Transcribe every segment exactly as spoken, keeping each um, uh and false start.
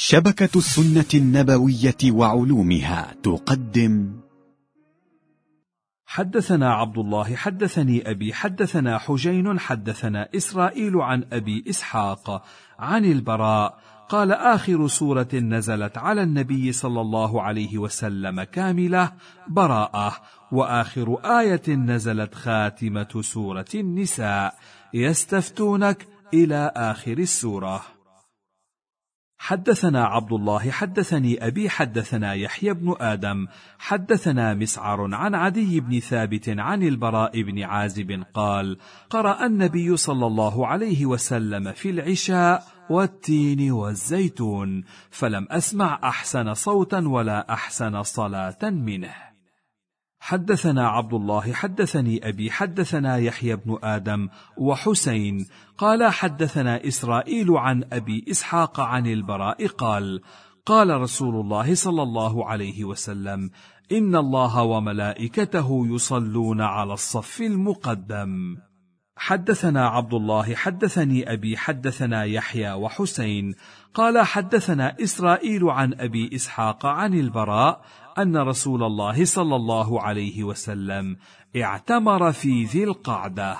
شبكة السنة النبوية وعلومها تقدم. حدثنا عبد الله حدثني أبي حدثنا حجين حدثنا إسرائيل عن أبي إسحاق عن البراء قال: آخر سورة نزلت على النبي صلى الله عليه وسلم كاملة براءة، وآخر آية نزلت خاتمة سورة النساء يستفتونك إلى آخر السورة. حدثنا عبد الله حدثني أبي حدثنا يحيى بن آدم حدثنا مسعر عن عدي بن ثابت عن البراء بن عازب قال: قرأ النبي صلى الله عليه وسلم في العشاء والتين والزيتون، فلم أسمع أحسن صوتا ولا أحسن صلاة منه. حدثنا عبد الله حدثني أبي حدثنا يحيى بن آدم وحسين قال: حدثنا إسرائيل عن أبي إسحاق عن البراء قال: قال رسول الله صلى الله عليه وسلم: إن الله وملائكته يصلون على الصف المقدم. حدثنا عبد الله حدثني أبي حدثنا يحيى وحسين قال: حدثنا إسرائيل عن أبي إسحاق عن البراء أن رسول الله صلى الله عليه وسلم اعتمر في ذي القعدة.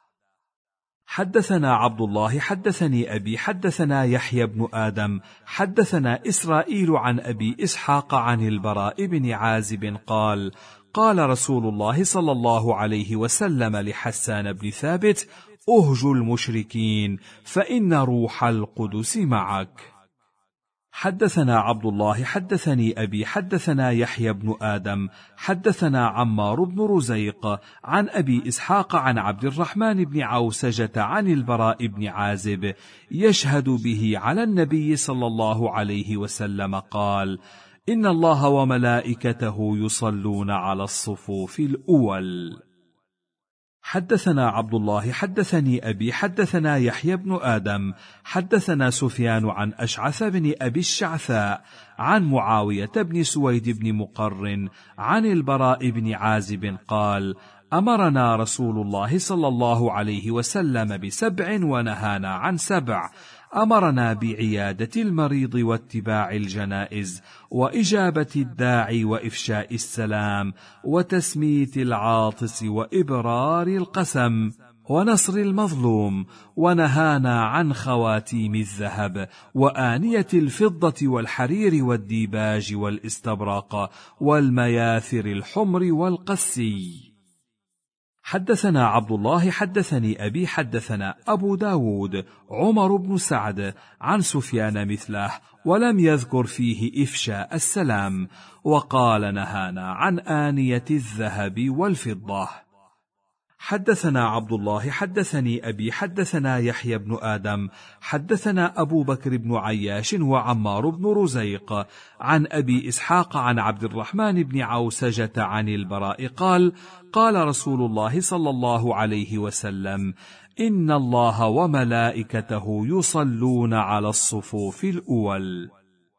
حدثنا عبد الله حدثني أبي حدثنا يحيى بن آدم حدثنا إسرائيل عن أبي إسحاق عن البراء بن عازب قال: قال رسول الله صلى الله عليه وسلم لحسان بن ثابت: أهجوا المشركين فإن روح القدس معك. حدثنا عبد الله حدثني أبي حدثنا يحيى بن آدم حدثنا عمار بن رزيق عن أبي إسحاق عن عبد الرحمن بن عوسجة عن البراء بن عازب يشهد به على النبي صلى الله عليه وسلم قال: إن الله وملائكته يصلون على الصفوف الأول. حدثنا عبد الله حدثني أبي حدثنا يحيى بن آدم حدثنا سفيان عن أشعث بن أبي الشعثاء عن معاوية بن سويد بن مقرن عن البراء بن عازب قال: أمرنا رسول الله صلى الله عليه وسلم بسبع ونهانا عن سبع. أمرنا بعيادة المريض واتباع الجنائز وإجابة الداعي وإفشاء السلام وتسميت العاطس وإبرار القسم ونصر المظلوم، ونهانا عن خواتيم الذهب وآنية الفضة والحرير والديباج والاستبرق والمياثر الحمر والقسي. حدثنا عبد الله حدثني أبي حدثنا أبو داود عمر بن سعد عن سفيان مثله ولم يذكر فيه إفشاء السلام، وقال: نهانا عن آنية الذهب والفضة. حدثنا عبد الله حدثني أبي حدثنا يحيى بن آدم حدثنا أبو بكر بن عياش وعمار بن رزيق عن أبي إسحاق عن عبد الرحمن بن عوسجة عن البراء قال: قال رسول الله صلى الله عليه وسلم: إن الله وملائكته يصلون على الصفوف الأول.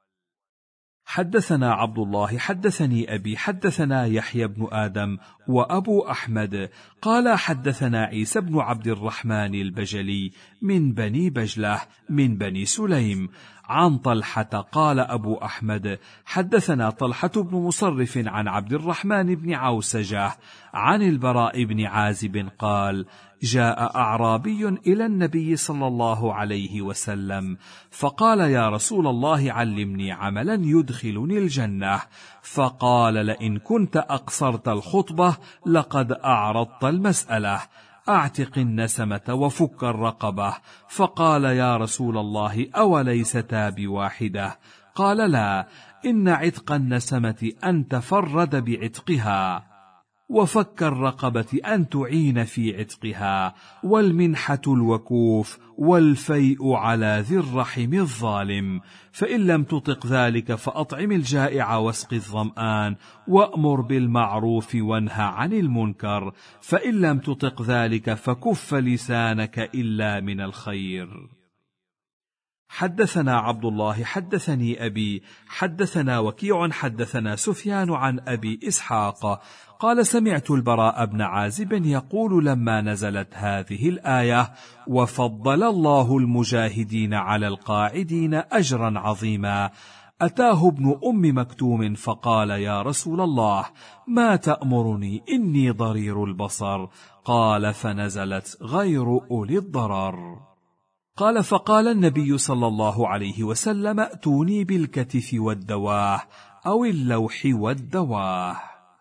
حدثنا عبد الله حدثني أبي حدثنا يحيى بن آدم وأبو أحمد قال: حدثنا عيسى بن عبد الرحمن البجلي من بني بجلة من بني سليم عن طلحة قال أبو أحمد: حدثنا طلحة بن مصرف عن عبد الرحمن بن عوسجة عن البراء بن عازب قال: جاء أعرابي إلى النبي صلى الله عليه وسلم فقال: يا رسول الله علمني عملا يدخلني الجنة. فقال: لئن كنت أقصرت الخطبة لقد أعرضت المسألة، أعتق النسمة وفك الرقبة. فقال: يا رسول الله أوليستا بواحدة؟ قال: لا، إن عتق النسمة أن تفرد بعتقها، وفك الرقبة أن تعين في عتقها، والمنحة الوكوف، والفيء على ذي الرحم الظالم. فإن لم تطق ذلك فأطعم الجائع واسق الظمآن، وأمر بالمعروف وانهى عن المنكر. فإن لم تطق ذلك فكف لسانك إلا من الخير. حدثنا عبد الله حدثني أبي حدثنا وكيع حدثنا سفيان عن أبي إسحاق قال سمعت البراء بن عازب يقول لما نزلت هذه الآية وفضل الله المجاهدين على القاعدين أجرا عظيما، أتاه ابن أم مكتوم فقال يا رسول الله ما تأمرني إني ضرير البصر؟ قال فنزلت غير أولي الضرر. قال فقال النبي صلى الله عليه وسلم ائتوني بالكتف والدواه أو اللوح والدواه.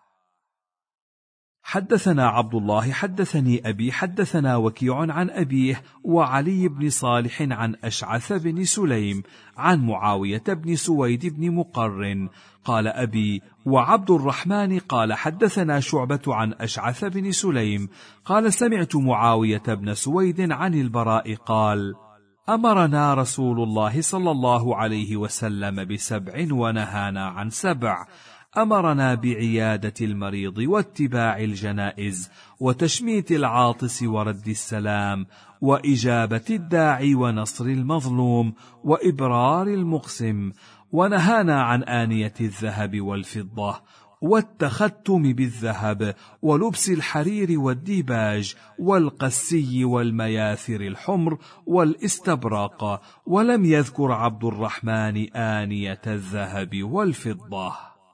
حدثنا عبد الله حدثني أبي حدثنا وكيع عن أبيه وعلي بن صالح عن أشعث بن سليم عن معاوية بن سويد بن مقرن قال أبي وعبد الرحمن قال حدثنا شعبة عن أشعث بن سليم قال سمعت معاوية بن سويد عن البراء قال أمرنا رسول الله صلى الله عليه وسلم بسبع ونهانا عن سبع، أمرنا بعيادة المريض واتباع الجنائز وتشميت العاطس ورد السلام وإجابة الداعي ونصر المظلوم وإبرار المقسم، ونهانا عن آنية الذهب والفضة والتختم بالذهب ولبس الحرير والديباج والقسي والمياثر الحمر والاستبرق، ولم يذكر عبد الرحمن آنية الذهب والفضة.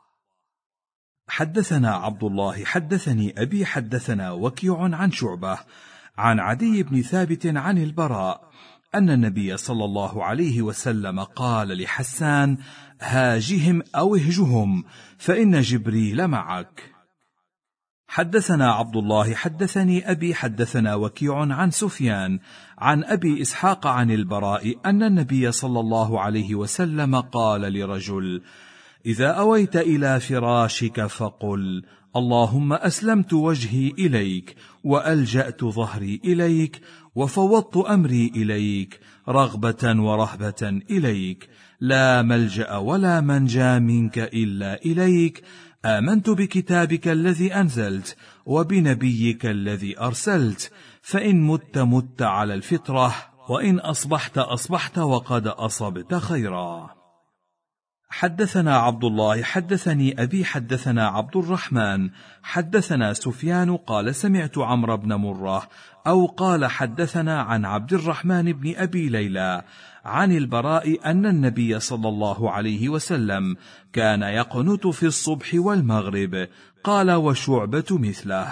حدثنا عبد الله حدثني أبي حدثنا وكيع عن شعبة عن عدي بن ثابت عن البراء أن النبي صلى الله عليه وسلم قال لحسان هاجهم أو اهجهم فإن جبريل معك. حدثنا عبد الله حدثني أبي حدثنا وكيع عن سفيان عن أبي إسحاق عن البراء أن النبي صلى الله عليه وسلم قال لرجل إذا أويت إلى فراشك فقل اللهم أسلمت وجهي إليك وألجأت ظهري إليك وفوضت أمري إليك رغبة ورهبة إليك، لا ملجأ ولا منجا منك إلا إليك، آمنت بكتابك الذي أنزلت وبنبيك الذي أرسلت، فإن مت مت على الفطرة وإن أصبحت أصبحت وقد أصبت خيرا. حدثنا عبد الله حدثني أبي حدثنا عبد الرحمن حدثنا سفيان قال سمعت عمرو بن مرة أو قال حدثنا عن عبد الرحمن بن أبي ليلى عن البراء أن النبي صلى الله عليه وسلم كان يقنت في الصبح والمغرب، قال وشعبة مثله.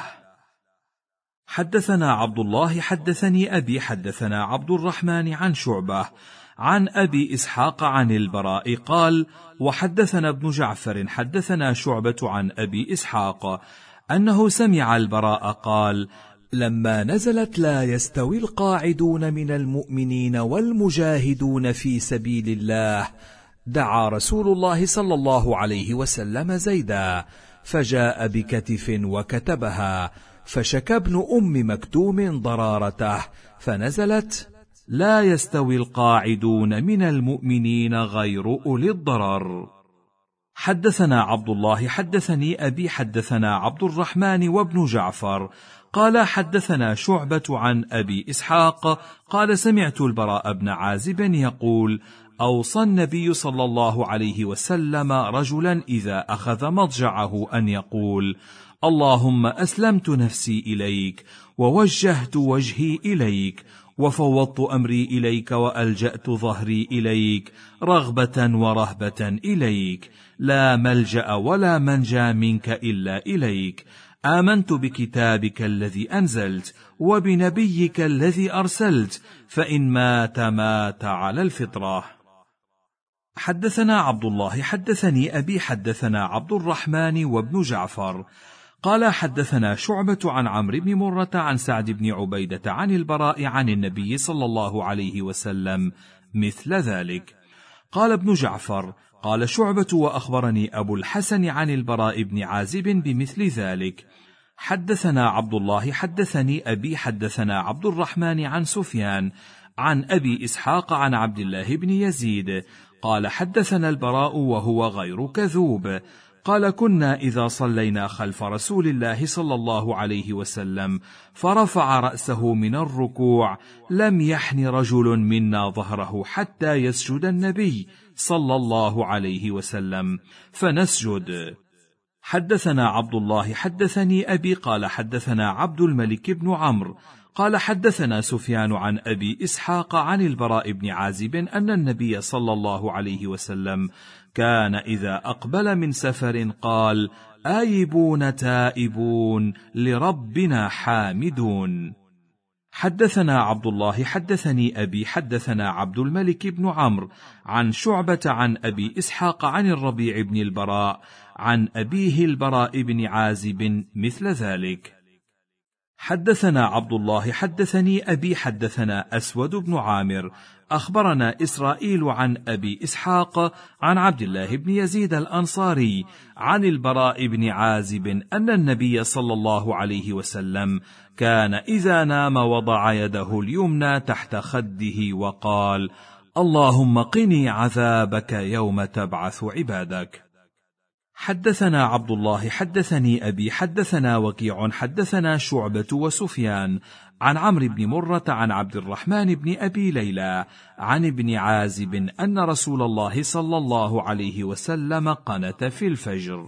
حدثنا عبد الله حدثني أبي حدثنا عبد الرحمن عن شعبة عن أبي إسحاق عن البراء قال وحدثنا ابن جعفر حدثنا شعبة عن أبي إسحاق أنه سمع البراء قال لما نزلت لا يستوي القاعدون من المؤمنين والمجاهدون في سبيل الله دعا رسول الله صلى الله عليه وسلم زيدا فجاء بكتف وكتبها، فشكى ابن أم مكتوم ضرارته فنزلت لا يستوي القاعدون من المؤمنين غير أولي الضرر. حدثنا عبد الله حدثني أبي حدثنا عبد الرحمن وابن جعفر قال حدثنا شعبة عن أبي إسحاق قال سمعت البراء بن عازب يقول أوصى النبي صلى الله عليه وسلم رجلا إذا أخذ مضجعه أن يقول اللهم أسلمت نفسي إليك ووجهت وجهي إليك وفوضت أمري إليك وألجأت ظهري إليك رغبة ورهبة إليك، لا ملجأ ولا منجا منك إلا إليك، آمنت بكتابك الذي أنزلت وبنبيك الذي أرسلت، فإن مات مات على الفطرة. حدثنا عبد الله حدثني أبي حدثنا عبد الرحمن وابن جعفر قال حدثنا شعبة عن عمرو بن مرة عن سعد بن عبيدة عن البراء عن النبي صلى الله عليه وسلم مثل ذلك. قال ابن جعفر قال شعبة وأخبرني أبو الحسن عن البراء بن عازب بمثل ذلك. حدثنا عبد الله حدثني أبي حدثنا عبد الرحمن عن سفيان عن أبي إسحاق عن عبد الله بن يزيد قال حدثنا البراء وهو غير كذوب قال: كنا إذا صلينا خلف رسول الله صلى الله عليه وسلم فرفع رأسه من الركوع لم يحن رجل منا ظهره حتى يسجد النبي صلى الله عليه وسلم فنسجد. حدثنا عبد الله حدثني أبي قال حدثنا عبد الملك بن عمرو قال حدثنا سفيان عن أبي إسحاق عن البراء بن عازب أن النبي صلى الله عليه وسلم كان إذا أقبل من سفر قال: آيبون تائبون لربنا حامدون. حدثنا عبد الله حدثني أبي حدثنا عبد الملك بن عمرو عن شعبة عن أبي إسحاق عن الربيع بن البراء عن أبيه البراء بن عازب مثل ذلك. حدثنا عبد الله حدثني أبي حدثنا أسود بن عامر أخبرنا إسرائيل عن أبي إسحاق عن عبد الله بن يزيد الأنصاري عن البراء بن عازب أن النبي صلى الله عليه وسلم كان إذا نام وضع يده اليمنى تحت خده وقال: اللهم قني عذابك يوم تبعث عبادك. حدثنا عبد الله حدثني أبي حدثنا وكيع حدثنا شعبة وسفيان عن عمرو بن مرة عن عبد الرحمن بن أبي ليلى عن ابن عازب أن رسول الله صلى الله عليه وسلم قنت في الفجر.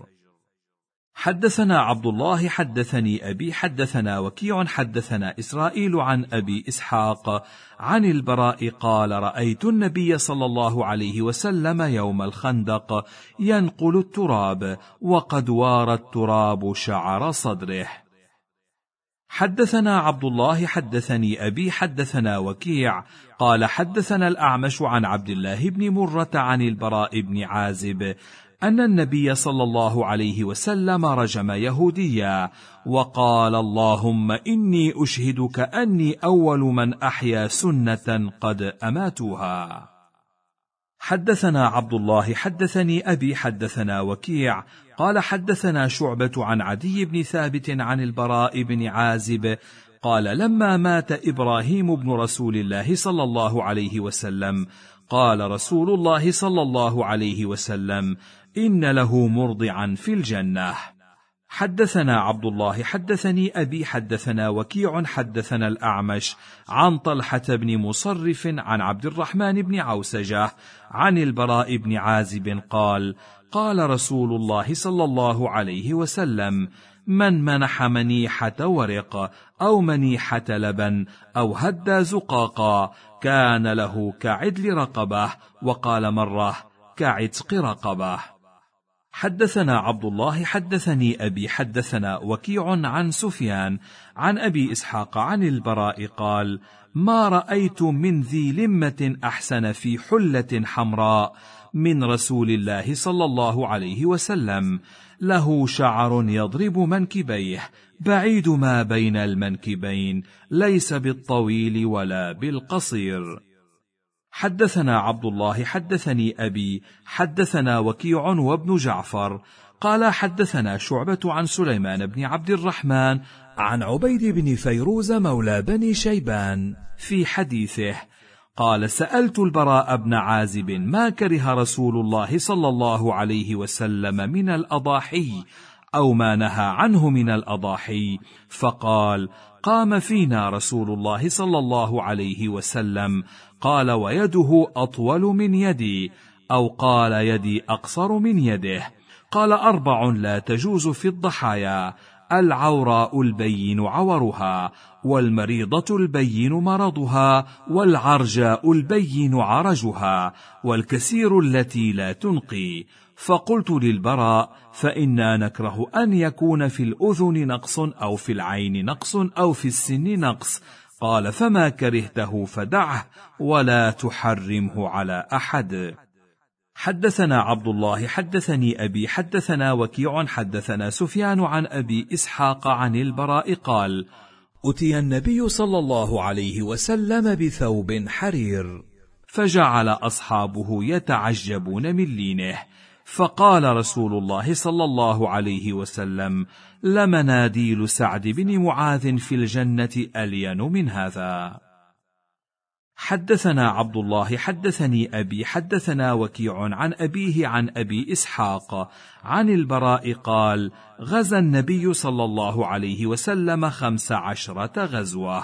حدثنا عبد الله حدثني أبي حدثنا وكيع حدثنا إسرائيل عن أبي إسحاق عن البراء قال: رأيت النبي صلى الله عليه وسلم يوم الخندق ينقل التراب وقد وار التراب شعر صدره. حدثنا عبد الله حدثني أبي حدثنا وكيع قال حدثنا الأعمش عن عبد الله بن مرة عن البراء بن عازب أن النبي صلى الله عليه وسلم رجم يهوديا وقال: اللهم إني أشهدك أني أول من أحيا سنة قد أماتوها. حدثنا عبد الله حدثني أبي حدثنا وكيع قال حدثنا شعبة عن عدي بن ثابت عن البراء بن عازب قال: لما مات إبراهيم بن رسول الله صلى الله عليه وسلم قال رسول الله صلى الله عليه وسلم: إن له مرضعا في الجنة. حدثنا عبد الله حدثني أبي حدثنا وكيع حدثنا الأعمش عن طلحة بن مصرف عن عبد الرحمن بن عوسجة عن البراء بن عازب قال: قال رسول الله صلى الله عليه وسلم: من منح منيحة ورق أو منيحة لبن أو هدى زقاقا كان له كعدل رقبة، وقال مرة: كعتق رقبة. حدثنا عبد الله حدثني أبي حدثنا وكيع عن سفيان عن أبي إسحاق عن البراء قال: ما رأيت من ذي لمة أحسن في حلة حمراء من رسول الله صلى الله عليه وسلم، له شعر يضرب منكبيه بعيد ما بين المنكبين، ليس بالطويل ولا بالقصير. حدثنا عبد الله حدثني أبي حدثنا وكيع وابن جعفر قال حدثنا شعبة عن سليمان بن عبد الرحمن عن عبيد بن فيروز مولى بني شيبان في حديثه قال: سألت البراء بن عازب ما كره رسول الله صلى الله عليه وسلم من الأضاحي أو ما نهى عنه من الأضاحي، فقال: قام فينا رسول الله صلى الله عليه وسلم قال: ويده أطول من يدي، أو قال: يدي أقصر من يده. قال: أربع لا تجوز في الضحايا: العوراء البين عورها، والمريضة البين مرضها، والعرجاء البين عرجها، والكسير التي لا تنقي. فقلت للبراء: فإنا نكره أن يكون في الأذن نقص أو في العين نقص أو في السن نقص. قال: فما كرهته فدعه ولا تحرمه على أحد. حدثنا عبد الله حدثني أبي حدثنا وكيع حدثنا سفيان عن أبي إسحاق عن البراء قال: أتي النبي صلى الله عليه وسلم بثوب حرير، فجعل أصحابه يتعجبون من لينه، فقال رسول الله صلى الله عليه وسلم: لمناديل سعد بن معاذ في الجنة ألين من هذا. حدثنا عبد الله حدثني أبي حدثنا وكيع عن أبيه عن أبي إسحاق عن البراء قال: غزا النبي صلى الله عليه وسلم خمس عشرة غزوة.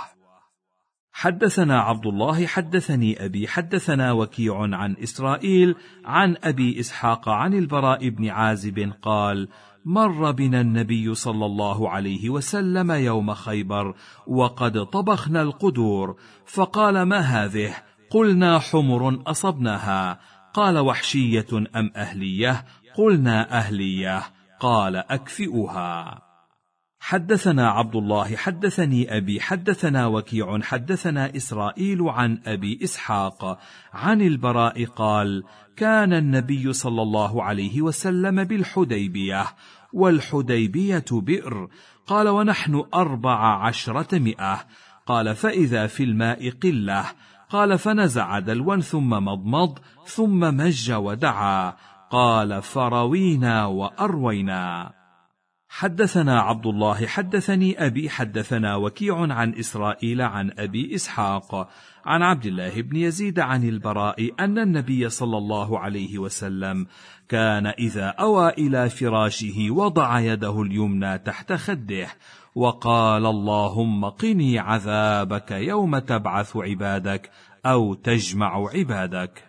حدثنا عبد الله حدثني أبي حدثنا وكيع عن إسرائيل عن أبي إسحاق عن البراء بن عازب قال: مر بنا النبي صلى الله عليه وسلم يوم خيبر وقد طبخنا القدور، فقال: ما هذه؟ قلنا: حمر أصبناها. قال: وحشية أم أهلية؟ قلنا: أهلية. قال: أكفئوها. حدثنا عبد الله حدثني أبي حدثنا وكيع حدثنا إسرائيل عن أبي إسحاق عن البراء قال: كان النبي صلى الله عليه وسلم بالحديبية، والحديبية بئر. قال: ونحن أربع عشرة مئة. قال: فإذا في الماء قلة. قال: فنزع دلوا ثم مضمض ثم مج ودعا. قال: فروينا وأروينا. حدثنا عبد الله حدثني أبي حدثنا وكيع عن إسرائيل عن أبي إسحاق عن عبد الله بن يزيد عن البراء أن النبي صلى الله عليه وسلم كان إذا أوى إلى فراشه وضع يده اليمنى تحت خده وقال: اللهم قني عذابك يوم تبعث عبادك أو تجمع عبادك.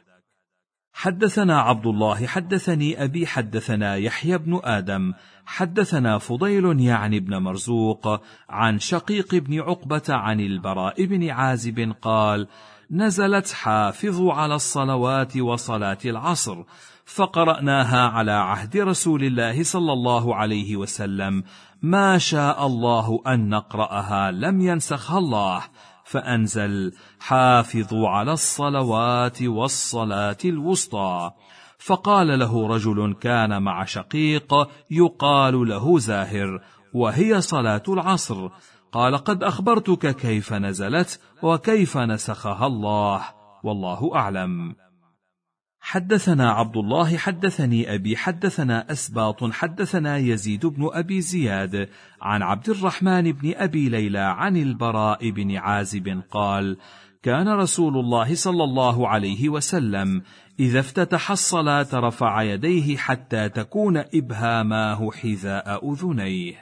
حدثنا عبد الله حدثني أبي حدثنا يحيى بن آدم حدثنا فضيل يعني بن مرزوق عن شقيق بن عقبة عن البراء بن عازب قال: نزلت حافظوا على الصلوات وصلاة العصر، فقرأناها على عهد رسول الله صلى الله عليه وسلم، ما شاء الله أن نقرأها لم ينسخها الله، فأنزل: حافظوا على الصلوات والصلاة الوسطى. فقال له رجل كان مع شقيق يقال له زاهر: وهي صلاة العصر؟ قال: قد أخبرتك كيف نزلت وكيف نسخها الله، والله أعلم. حدثنا عبد الله حدثني أبي حدثنا أسباط حدثنا يزيد بن أبي زياد عن عبد الرحمن بن أبي ليلى عن البراء بن عازب قال: كان رسول الله صلى الله عليه وسلم إذا افتتح الصلاة رفع يديه حتى تكون إبهاماه حذاء أذنيه.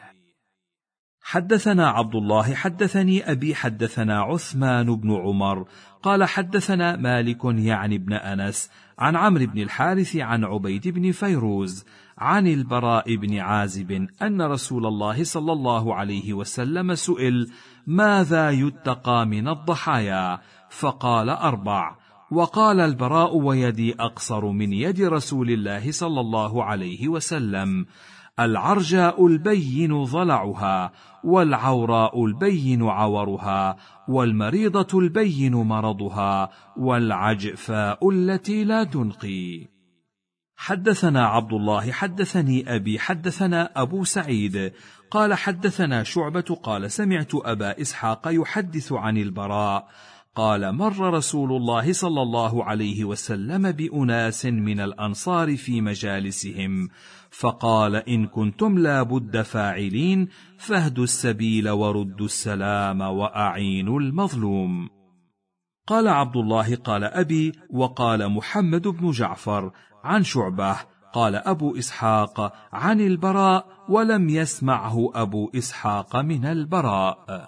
حدثنا عبد الله حدثني أبي حدثنا عثمان بن عمر قال: حدثنا مالك يعني بن أنس عن عمرو بن الحارث عن عبيد بن فيروز عن البراء بن عازب أن رسول الله صلى الله عليه وسلم سئل: ماذا يتقى من الضحايا؟ فقال: أربع. وقال البراء: ويدي أقصر من يد رسول الله صلى الله عليه وسلم: العرجاء البين ضلعها، والعوراء البين عورها، والمريضة البين مرضها، والعجفاء التي لا تنقي. حدثنا عبد الله حدثني أبي حدثنا أبو سعيد قال: حدثنا شعبة قال: سمعت أبا إسحاق يحدث عن البراء قال: مر رسول الله صلى الله عليه وسلم بأناس من الأنصار في مجالسهم، فقال: إن كنتم لا بد فاعلين فاهدوا السبيل وردوا السلام وأعينوا المظلوم. قال عبد الله: قال أبي، وقال محمد بن جعفر عن شعبة قال أبو إسحاق عن البراء، ولم يسمعه أبو إسحاق من البراء.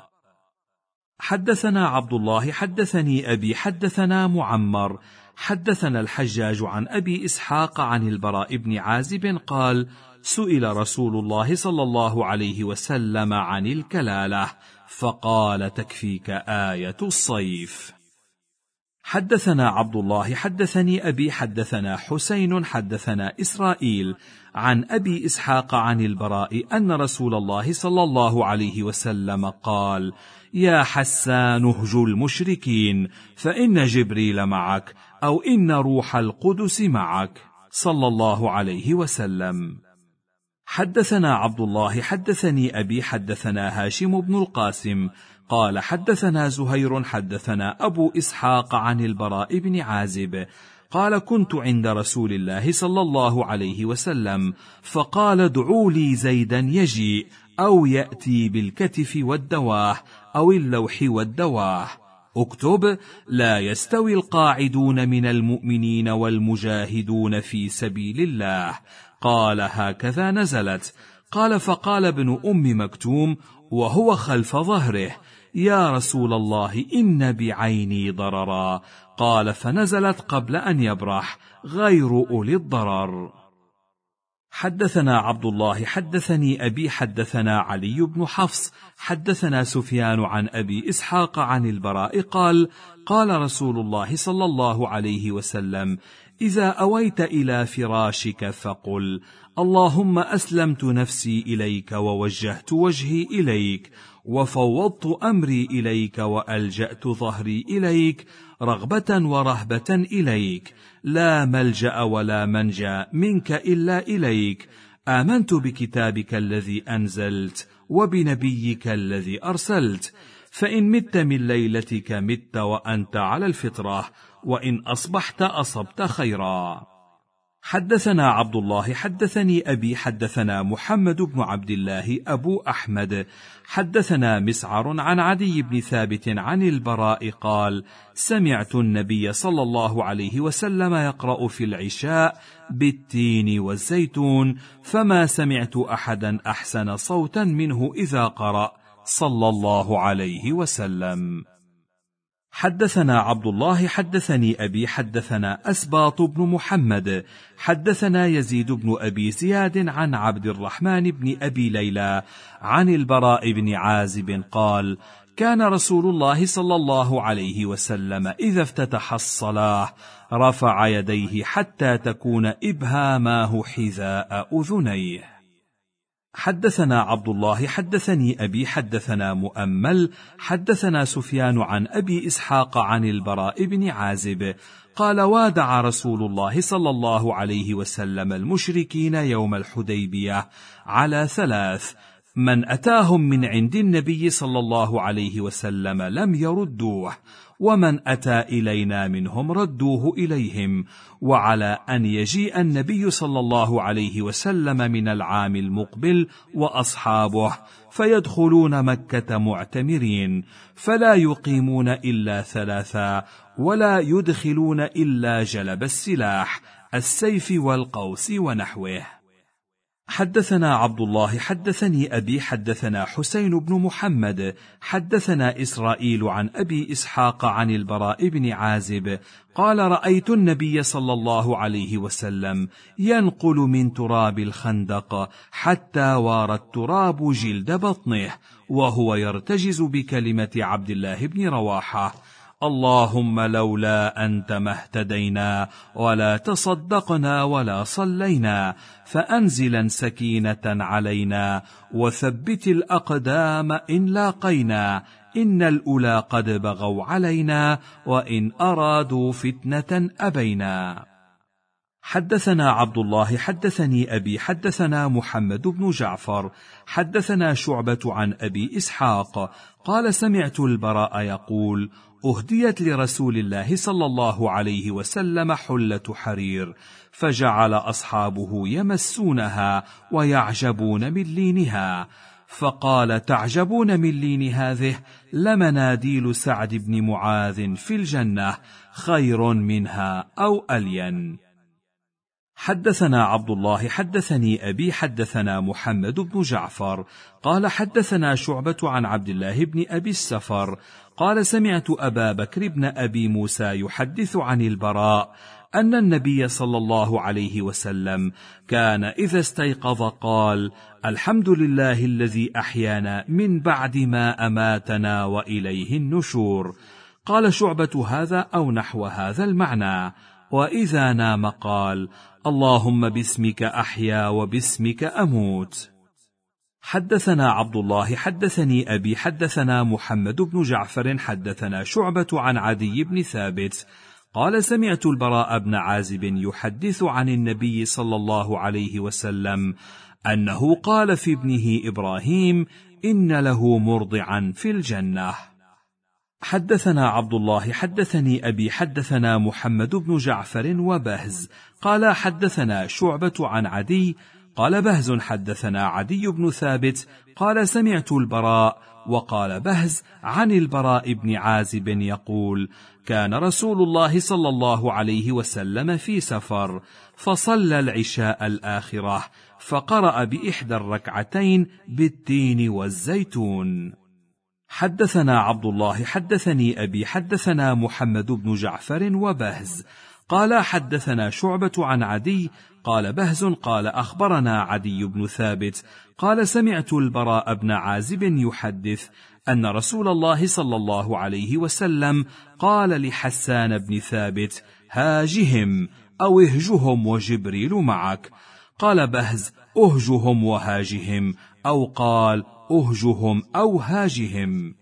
حدثنا عبد الله حدثني أبي حدثنا معمر حدثنا الحجاج عن أبي إسحاق عن البراء بن عازب قال: سئل رسول الله صلى الله عليه وسلم عن الكلالة، فقال: تكفيك آية الصيف. حدثنا عبد الله حدثني أبي حدثنا حسين حدثنا إسرائيل عن أبي إسحاق عن البراء أن رسول الله صلى الله عليه وسلم قال: يا حسان اهج المشركين فإن جبريل معك، أو إن روح القدس معك، صلى الله عليه وسلم. حدثنا عبد الله حدثني أبي حدثنا هاشم بن القاسم قال: حدثنا زهير حدثنا أبو إسحاق عن البراء بن عازب قال: كنت عند رسول الله صلى الله عليه وسلم، فقال: ادعوا لي زيدا يجيء، أو يأتي بالكتف والدواه، أو اللوح والدواه. اكتب: لا يستوي القاعدون من المؤمنين والمجاهدون في سبيل الله. قال: هكذا نزلت. قال: فقال ابن أم مكتوم وهو خلف ظهره: يا رسول الله، إن بعيني ضررا. قال: فنزلت قبل أن يبرح: غير أولي الضرر. حدثنا عبد الله حدثني أبي حدثنا علي بن حفص حدثنا سفيان عن أبي إسحاق عن البراء قال: قال رسول الله صلى الله عليه وسلم: إذا أويت إلى فراشك فقل: اللهم أسلمت نفسي إليك ووجهت وجهي إليك وفوضت أمري إليك وألجأت ظهري إليك رغبة ورهبة إليك، لا ملجأ ولا منجا منك إلا إليك، آمنت بكتابك الذي أنزلت وبنبيك الذي أرسلت، فإن مت من ليلتك مت وأنت على الفطرة، وإن أصبحت أصبت خيرا. حدثنا عبد الله حدثني أبي حدثنا محمد بن عبد الله أبو أحمد حدثنا مسعر عن عدي بن ثابت عن البراء قال: سمعت النبي صلى الله عليه وسلم يقرأ في العشاء بالتين والزيتون، فما سمعت أحدا أحسن صوتا منه إذا قرأ صلى الله عليه وسلم. حدثنا عبد الله حدثني أبي حدثنا أسباط بن محمد حدثنا يزيد بن أبي زياد عن عبد الرحمن بن أبي ليلى عن البراء بن عازب قال: كان رسول الله صلى الله عليه وسلم إذا افتتح الصلاة رفع يديه حتى تكون إبهاماه حذاء أذنيه. حدثنا عبد الله حدثني أبي حدثنا مؤمل حدثنا سفيان عن أبي إسحاق عن البراء بن عازب قال: وادع رسول الله صلى الله عليه وسلم المشركين يوم الحديبية على ثلاث: من أتاهم من عند النبي صلى الله عليه وسلم لم يردوه، ومن أتى إلينا منهم ردوه إليهم، وعلى أن يجيء النبي صلى الله عليه وسلم من العام المقبل وأصحابه فيدخلون مكة معتمرين، فلا يقيمون إلا ثلاثا، ولا يدخلون إلا جلب السلاح، السيف والقوس ونحوه. حدثنا عبد الله حدثني أبي حدثنا حسين بن محمد حدثنا إسرائيل عن أبي إسحاق عن البراء بن عازب قال: رأيت النبي صلى الله عليه وسلم ينقل من تراب الخندق حتى وار التراب جلد بطنه، وهو يرتجز بكلمة عبد الله بن رواحة: اللهم لولا أنت ما اهتدينا ولا تصدقنا ولا صلينا، فأنزلا سكينة علينا وثبت الأقدام إن لاقينا، إن الأولى قد بغوا علينا وإن أرادوا فتنة أبينا. حدثنا عبد الله حدثني أبي حدثنا محمد بن جعفر حدثنا شعبة عن أبي إسحاق قال: سمعت البراء يقول: أهديت لرسول الله صلى الله عليه وسلم حلة حرير، فجعل أصحابه يمسونها ويعجبون من لينها، فقال: تعجبون من لين هذه؟ لمناديل سعد بن معاذ في الجنة خير منها أو ألين. حدثنا عبد الله حدثني أبي حدثنا محمد بن جعفر قال: حدثنا شعبة عن عبد الله بن أبي السفر قال: سمعت أبا بكر بن أبي موسى يحدث عن البراء أن النبي صلى الله عليه وسلم كان إذا استيقظ قال: الحمد لله الذي أحيانا من بعد ما أماتنا وإليه النشور. قال شعبة: هذا أو نحو هذا المعنى. وإذا نام قال: اللهم باسمك أحيا وباسمك أموت. حدثنا عبد الله حدثني أبي حدثنا محمد بن جعفر حدثنا شعبة عن عدي بن ثابت قال: سمعت البراء بن عازب يحدث عن النبي صلى الله عليه وسلم أنه قال في ابنه إبراهيم: إن له مرضعا في الجنة. حدثنا عبد الله حدثني أبي حدثنا محمد بن جعفر وبهز قال: حدثنا شعبة عن عدي قال: بهز حدثنا عدي بن ثابت قال: سمعت البراء وقال بهز عن البراء بن عازب يقول: كان رسول الله صلى الله عليه وسلم في سفر، فصلى العشاء الآخرة، فقرأ بإحدى الركعتين بالتين والزيتون. حدثنا عبد الله حدثني أبي حدثنا محمد بن جعفر وبهز قال حدثنا شعبة عن عدي قال بهز قال أخبرنا عدي بن ثابت قال سمعت البراء بن عازب يحدث أن رسول الله صلى الله عليه وسلم قال لحسان بن ثابت: هاجهم أو اهجهم وجبريل معك. قال بهز: اهجهم وهاجهم، أو قال اهجهم أو هاجهم.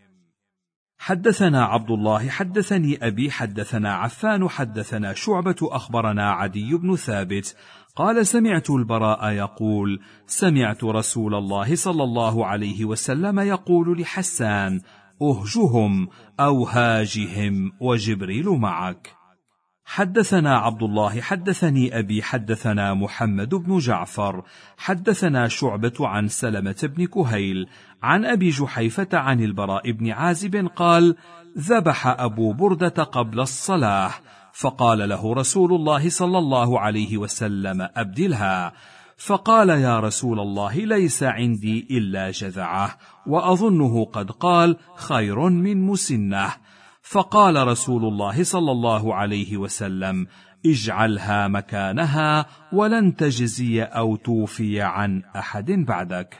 حدثنا عبد الله حدثني أبي حدثنا عفان حدثنا شعبة أخبرنا عدي بن ثابت قال سمعت البراء يقول: سمعت رسول الله صلى الله عليه وسلم يقول لحسان: اهجهم أو هاجهم وجبريل معك. حدثنا عبد الله حدثني أبي حدثنا محمد بن جعفر حدثنا شعبة عن سلمة بن كهيل عن أبي جحيفة عن البراء بن عازب قال: ذبح أبو بردة قبل الصلاة، فقال له رسول الله صلى الله عليه وسلم: أبدلها. فقال: يا رسول الله، ليس عندي إلا جذعه، وأظنه قد قال: خير من مسنه. فقال رسول الله صلى الله عليه وسلم: اجعلها مكانها ولن تجزي أو توفي عن أحد بعدك.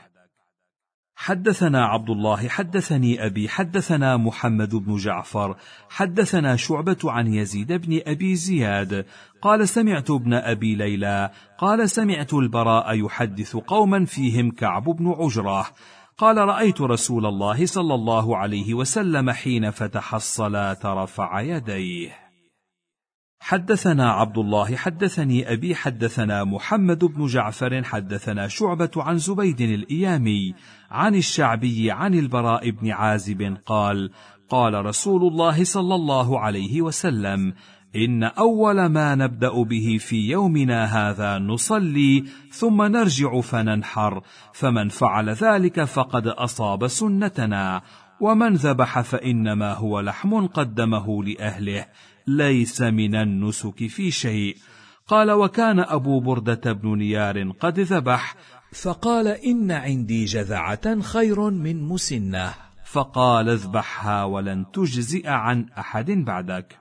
حدثنا عبد الله حدثني أبي حدثنا محمد بن جعفر حدثنا شعبة عن يزيد بن أبي زياد قال سمعت ابن أبي ليلى قال سمعت البراء يحدث قوما فيهم كعب بن عجرة قال: رأيت رسول الله صلى الله عليه وسلم حين فتح الصلاة رفع يديه. حدثنا عبد الله حدثني أبي حدثنا محمد بن جعفر حدثنا شعبة عن زبيد الإيامي عن الشعبي عن البراء بن عازب قال: قال رسول الله صلى الله عليه وسلم: إن أول ما نبدأ به في يومنا هذا نصلي ثم نرجع فننحر، فمن فعل ذلك فقد أصاب سنتنا، ومن ذبح فإنما هو لحم قدمه لأهله، ليس من النسك في شيء. قال: وكان أبو بردة بن نيار قد ذبح، فقال: إن عندي جذعة خير من مسنة، فقال: اذبحها ولن تجزئ عن أحد بعدك.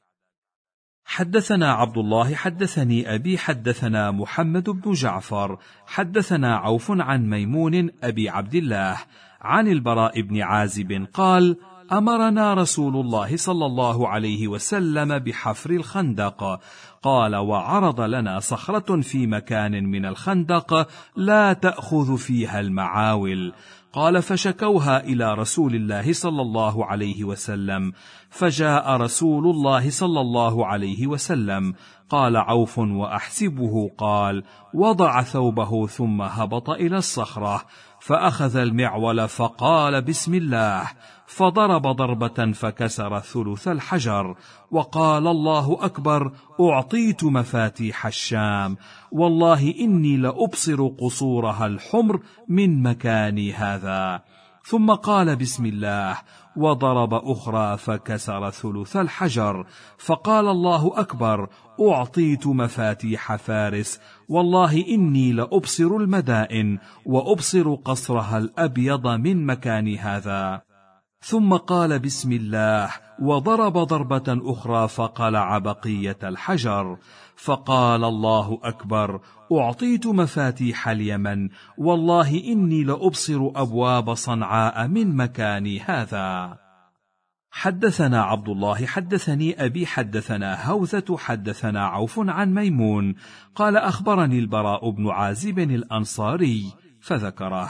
حدثنا عبد الله حدثني أبي حدثنا محمد بن جعفر حدثنا عوف عن ميمون أبي عبد الله عن البراء بن عازب قال: أمرنا رسول الله صلى الله عليه وسلم بحفر الخندق. قال: وعرض لنا صخرة في مكان من الخندق لا تأخذ فيها المعاول. قال: فشكوها إلى رسول الله صلى الله عليه وسلم، فجاء رسول الله صلى الله عليه وسلم. قال عوف وأحسبه قال: وضع ثوبه ثم هبط إلى الصخرة، فأخذ المعول فقال: بسم الله، فضرب ضربة فكسر ثلث الحجر، وقال: الله أكبر، أعطيت مفاتيح الشام، والله إني لأبصر قصورها الحمر من مكاني هذا. ثم قال: بسم الله، وضرب أخرى فكسر ثلث الحجر، فقال: الله أكبر، أعطيت مفاتيح فارس، والله إني لأبصر المدائن وأبصر قصرها الأبيض من مكان هذا. ثم قال: بسم الله، وضرب ضربة أخرى فقلع بقية الحجر، فقال: الله أكبر، أعطيت مفاتيح اليمن، والله إني لأبصر أبواب صنعاء من مكاني هذا. حدثنا عبد الله حدثني أبي حدثنا هوذة حدثنا عوف عن ميمون قال: أخبرني البراء بن عازب الأنصاري فذكره.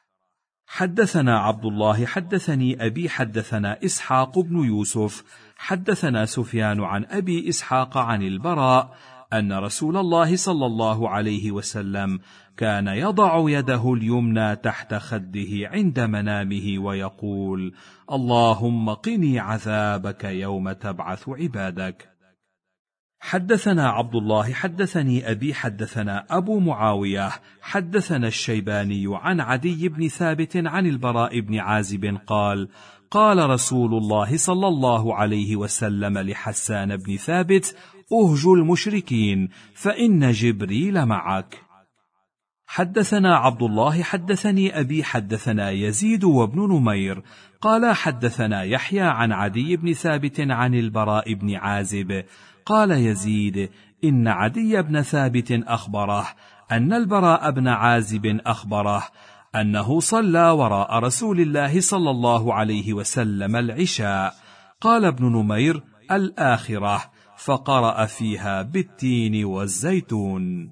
حدثنا عبد الله حدثني أبي حدثنا إسحاق بن يوسف حدثنا سفيان عن أبي إسحاق عن البراء أن رسول الله صلى الله عليه وسلم كان يضع يده اليمنى تحت خده عند منامه ويقول: اللهم قني عذابك يوم تبعث عبادك. حدثنا عبد الله حدثني أبي حدثنا أبو معاوية حدثنا الشيباني عن عدي بن ثابت عن البراء بن عازب قال قال رسول الله صلى الله عليه وسلم لحسان بن ثابت أهج المشركين فإن جبريل معك. حدثنا عبد الله حدثني أبي حدثنا يزيد وابن نمير قال حدثنا يحيى عن عدي بن ثابت عن البراء بن عازب قال يزيد إن عدي بن ثابت أخبره أن البراء بن عازب أخبره أنه صلى وراء رسول الله صلى الله عليه وسلم العشاء. قال ابن نمير الآخرة، فقرأ فيها بالتين والزيتون.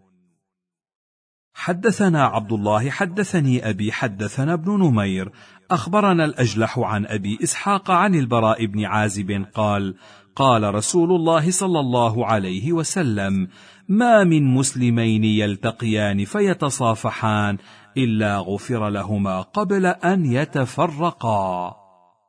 حدثنا عبد الله حدثني أبي حدثنا ابن نمير أخبرنا الأجلح عن أبي إسحاق عن البراء بن عازب قال قال رسول الله صلى الله عليه وسلم ما من مسلمين يلتقيان فيتصافحان إلا غفر لهما قبل أن يتفرقا.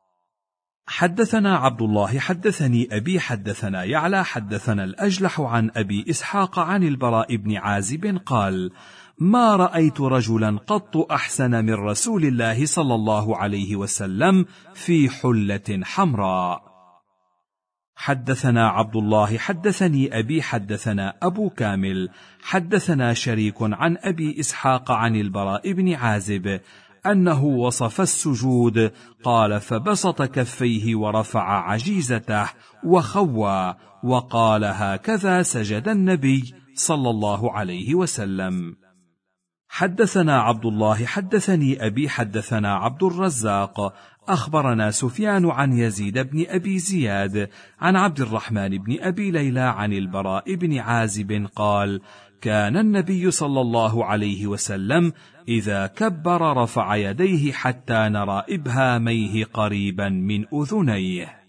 حدثنا عبد الله حدثني أبي حدثنا يعلى حدثنا الأجلح عن أبي إسحاق عن البراء بن عازب قال ما رأيت رجلا قط أحسن من رسول الله صلى الله عليه وسلم في حلة حمراء. حدثنا عبد الله حدثني أبي حدثنا أبو كامل حدثنا شريك عن أبي إسحاق عن البراء بن عازب أنه وصف السجود قال فبسط كفيه ورفع عجيزته وخوى وقال هكذا سجد النبي صلى الله عليه وسلم. حدثنا عبد الله حدثني أبي حدثنا عبد الرزاق أخبرنا سفيان عن يزيد بن أبي زياد عن عبد الرحمن بن أبي ليلى عن البراء بن عازب قال كان النبي صلى الله عليه وسلم إذا كبر رفع يديه حتى نرى إبهاميه قريبا من أذنيه.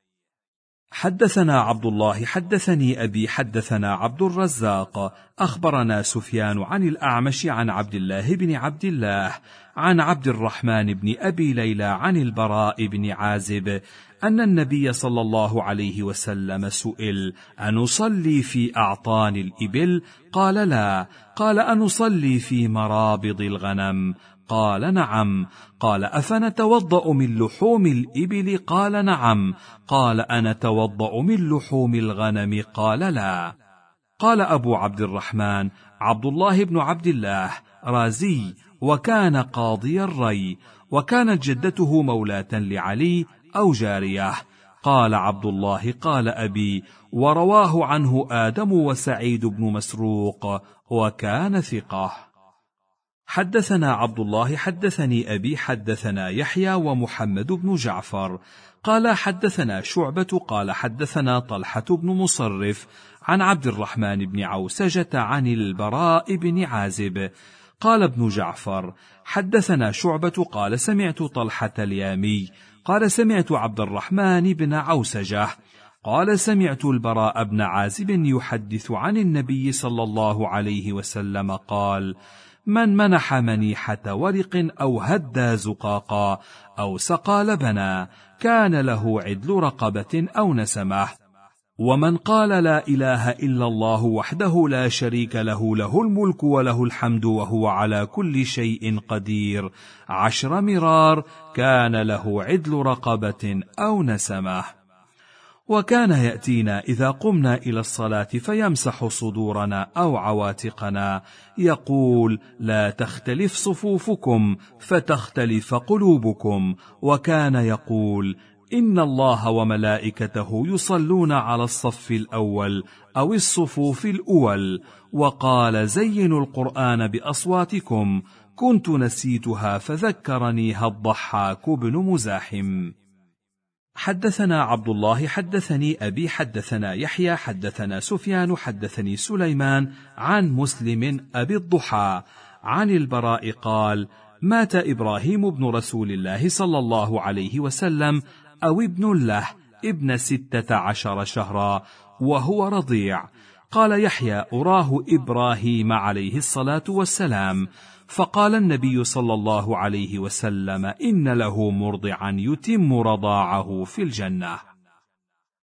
حدثنا عبد الله حدثني أبي حدثنا عبد الرزاق أخبرنا سفيان عن الأعمش عن عبد الله بن عبد الله عن عبد الرحمن بن أبي ليلى عن البراء بن عازب أن النبي صلى الله عليه وسلم سئل أنصلي في أعطان الإبل؟ قال لا. قال أنصلي في مرابض الغنم؟ قال نعم. قال أفنتوضأ من لحوم الإبل؟ قال نعم. قال أنتوضأ من لحوم الغنم؟ قال لا. قال أبو عبد الرحمن عبد الله بن عبد الله رازي وكان قاضي الري وكانت جدته مولاة لعلي أو جارية. قال عبد الله قال أبي ورواه عنه آدم وسعيد بن مسروق وكان ثقة. حدثنا عبد الله حدثني أبي حدثنا يحيى ومحمد بن جعفر قال حدثنا شعبة قال حدثنا طلحة بن مصرف عن عبد الرحمن بن عوسجة عن البراء بن عازب قال ابن جعفر حدثنا شعبة قال سمعت طلحة اليامي قال سمعت عبد الرحمن بن عوسجة قال سمعت البراء بن عازب يحدث عن النبي صلى الله عليه وسلم قال من منح منيحة ورق أو هدى زقاقا أو سقى لبنا كان له عدل رقبة أو نسمة، ومن قال لا إله إلا الله وحده لا شريك له له الملك وله الحمد وهو على كل شيء قدير عشر مرار كان له عدل رقبة أو نسمة. وكان يأتينا إذا قمنا إلى الصلاة فيمسح صدورنا أو عواتقنا يقول لا تختلف صفوفكم فتختلف قلوبكم، وكان يقول إن الله وملائكته يصلون على الصف الأول أو الصفوف الأول، وقال زينوا القرآن بأصواتكم كنت نسيتها فذكرنيها الضحاك بن مزاحم. حدثنا عبد الله حدثني أبي حدثنا يحيى حدثنا سفيان حدثني سليمان عن مسلم أبي الضحى عن البراء قال مات إبراهيم بن رسول الله صلى الله عليه وسلم أو ابن له ابن ستة عشر شهرا وهو رضيع. قال يحيى أراه إبراهيم عليه الصلاة والسلام، فقال النبي صلى الله عليه وسلم إن له مرضعا يتم رضاعه في الجنة.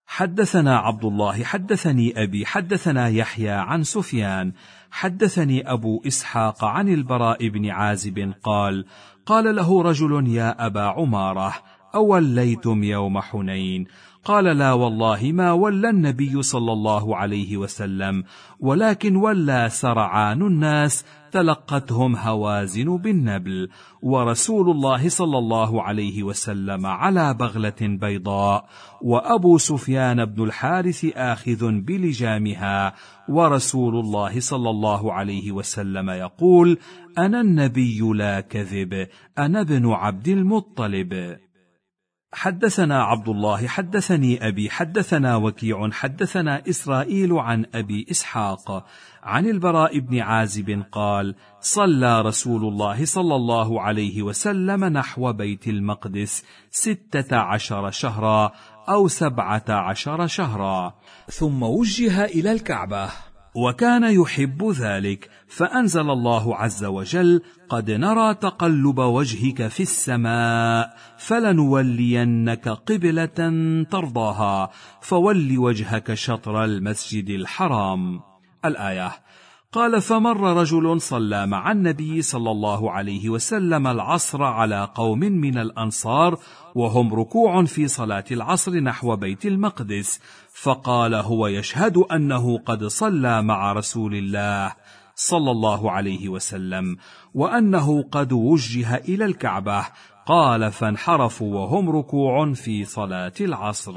حدثنا عبد الله حدثني أبي حدثنا يحيى عن سفيان حدثني أبو إسحاق عن البراء بن عازب قال قال له رجل يا أبا عمارة أوليتم يوم حنين؟ قال لا والله ما ولى النبي صلى الله عليه وسلم، ولكن ولى سرعان الناس تلقتهم هوازن بالنبل، ورسول الله صلى الله عليه وسلم على بغلة بيضاء، وأبو سفيان بن الحارث آخذ بلجامها، ورسول الله صلى الله عليه وسلم يقول أنا النبي لا كذب، أنا ابن عبد المطلب. حدثنا عبد الله حدثني أبي حدثنا وكيع حدثنا إسرائيل عن أبي إسحاق عن البراء بن عازب قال صلى رسول الله صلى الله عليه وسلم نحو بيت المقدس ستة عشر شهرا أو سبعة عشر شهرا، ثم وجه إلى الكعبة، وكان يحب ذلك، فأنزل الله عز وجل قد نرى تقلب وجهك في السماء فلنولينك قبلة ترضاها فول وجهك شطر المسجد الحرام. الآية. قال فمر رجل صلى مع النبي صلى الله عليه وسلم العصر على قوم من الأنصار وهم ركوع في صلاة العصر نحو بيت المقدس، فقال هو يشهد أنه قد صلى مع رسول الله صلى الله عليه وسلم وأنه قد وجه إلى الكعبة. قال فانحرفوا وهم ركوع في صلاة العصر.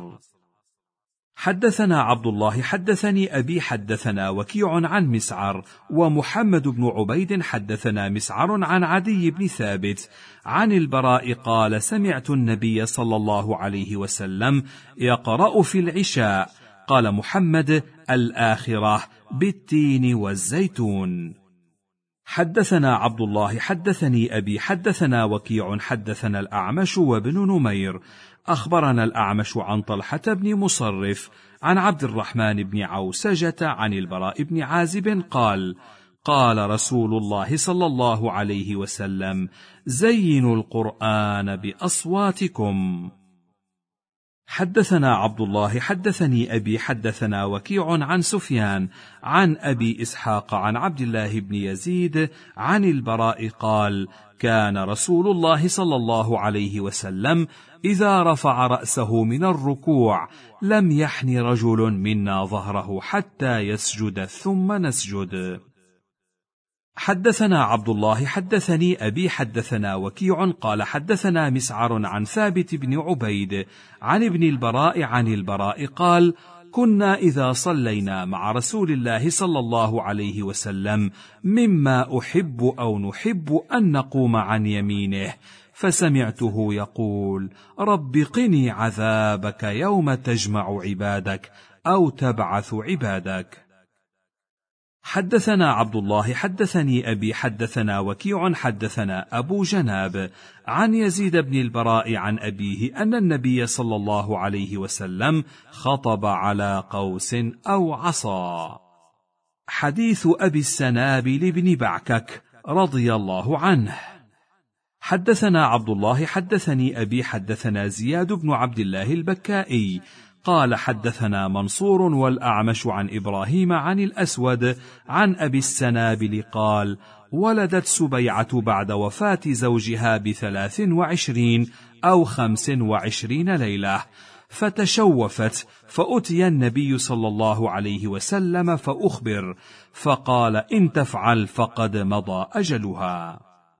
حدثنا عبد الله حدثني أبي حدثنا وكيع عن مسعر ومحمد بن عبيد حدثنا مسعر عن عدي بن ثابت عن البراء قال سمعت النبي صلى الله عليه وسلم يقرأ في العشاء. قال محمد الآخرة بالتين والزيتون. حدثنا عبد الله حدثني أبي حدثنا وكيع حدثنا الأعمش وابن نمير أخبرنا الأعمش عن طلحة بن مصرف عن عبد الرحمن بن عوسجة عن البراء بن عازب قال قال رسول الله صلى الله عليه وسلم زينوا القرآن بأصواتكم. حدثنا عبد الله حدثني أبي حدثنا وكيع عن سفيان عن أبي إسحاق عن عبد الله بن يزيد عن البراء قال كان رسول الله صلى الله عليه وسلم إذا رفع رأسه من الركوع لم يحن رجل منا ظهره حتى يسجد ثم نسجد. حدثنا عبد الله حدثني أبي حدثنا وكيع قال حدثنا مسعر عن ثابت بن عبيد عن ابن البراء عن البراء قال كنا إذا صلينا مع رسول الله صلى الله عليه وسلم مما أحب أو نحب أن نقوم عن يمينه فسمعته يقول رب قني عذابك يوم تجمع عبادك أو تبعث عبادك. حدثنا عبد الله حدثني أبي حدثنا وكيع حدثنا أبو جناب عن يزيد بن البراء عن أبيه أن النبي صلى الله عليه وسلم خطب على قوس أو عصا. حديث أبي السنابل بن بعكك رضي الله عنه. حدثنا عبد الله حدثني أبي حدثنا زياد بن عبد الله البكائي قال حدثنا منصور والأعمش عن إبراهيم عن الأسود عن أبي السنابل قال ولدت سبيعة بعد وفاة زوجها بثلاث وعشرين أو خمس وعشرين ليلة فتشوفت فأتي النبي صلى الله عليه وسلم فأخبر فقال إن تفعل فقد مضى أجلها.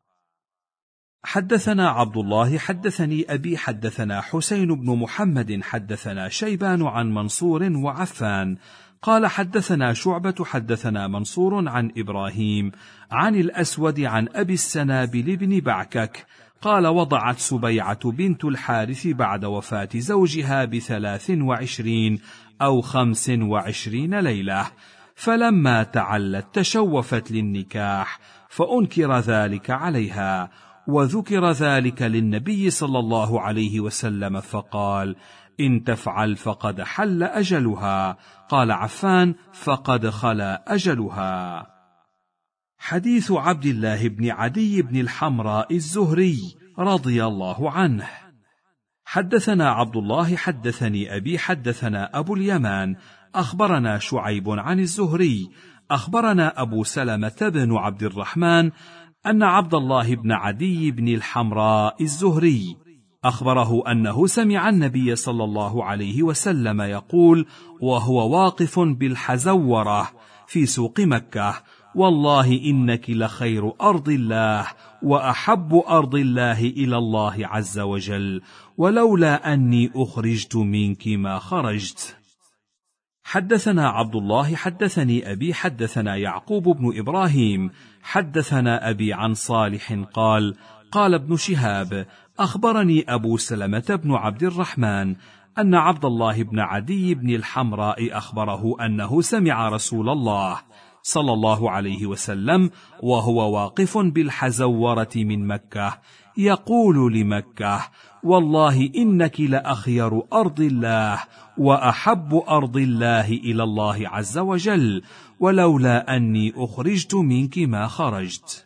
حدثنا عبد الله حدثني أبي حدثنا حسين بن محمد حدثنا شيبان عن منصور وعفان قال حدثنا شعبة حدثنا منصور عن إبراهيم عن الأسود عن أبي السنابل بن بعكك قال وضعت سبيعة بنت الحارث بعد وفاة زوجها بثلاث وعشرين أو خمس وعشرين ليلة فلما تعلت تشوفت للنكاح فأنكر ذلك عليها وذكر ذلك للنبي صلى الله عليه وسلم فقال إن تفعل فقد حل أجلها. قال عفان فقد خلا أجلها. حديث عبد الله بن عدي بن الحمراء الزهري رضي الله عنه. حدثنا عبد الله حدثني أبي حدثنا أبو اليمان أخبرنا شعيب عن الزهري أخبرنا أبو سلمة بن عبد الرحمن أن عبد الله بن عدي بن الحمراء الزهري أخبره أنه سمع النبي صلى الله عليه وسلم يقول وهو واقف بالحزورة في سوق مكة: والله إنك لخير أرض الله وأحب أرض الله إلى الله عز وجل، ولولا أني أخرجت منك ما خرجت. حدثنا عبد الله حدثني أبي حدثنا يعقوب بن إبراهيم حدثنا أبي عن صالح قال: قال ابن شهاب: أخبرني أبو سلمة بن عبد الرحمن أن عبد الله بن عدي بن الحمراء أخبره أنه سمع رسول الله صلى الله عليه وسلم وهو واقف بالحزورة من مكة يقول لمكة: والله إنك لأخير أرض الله وأحب أرض الله إلى الله عز وجل، ولولا أني أخرجت منك ما خرجت.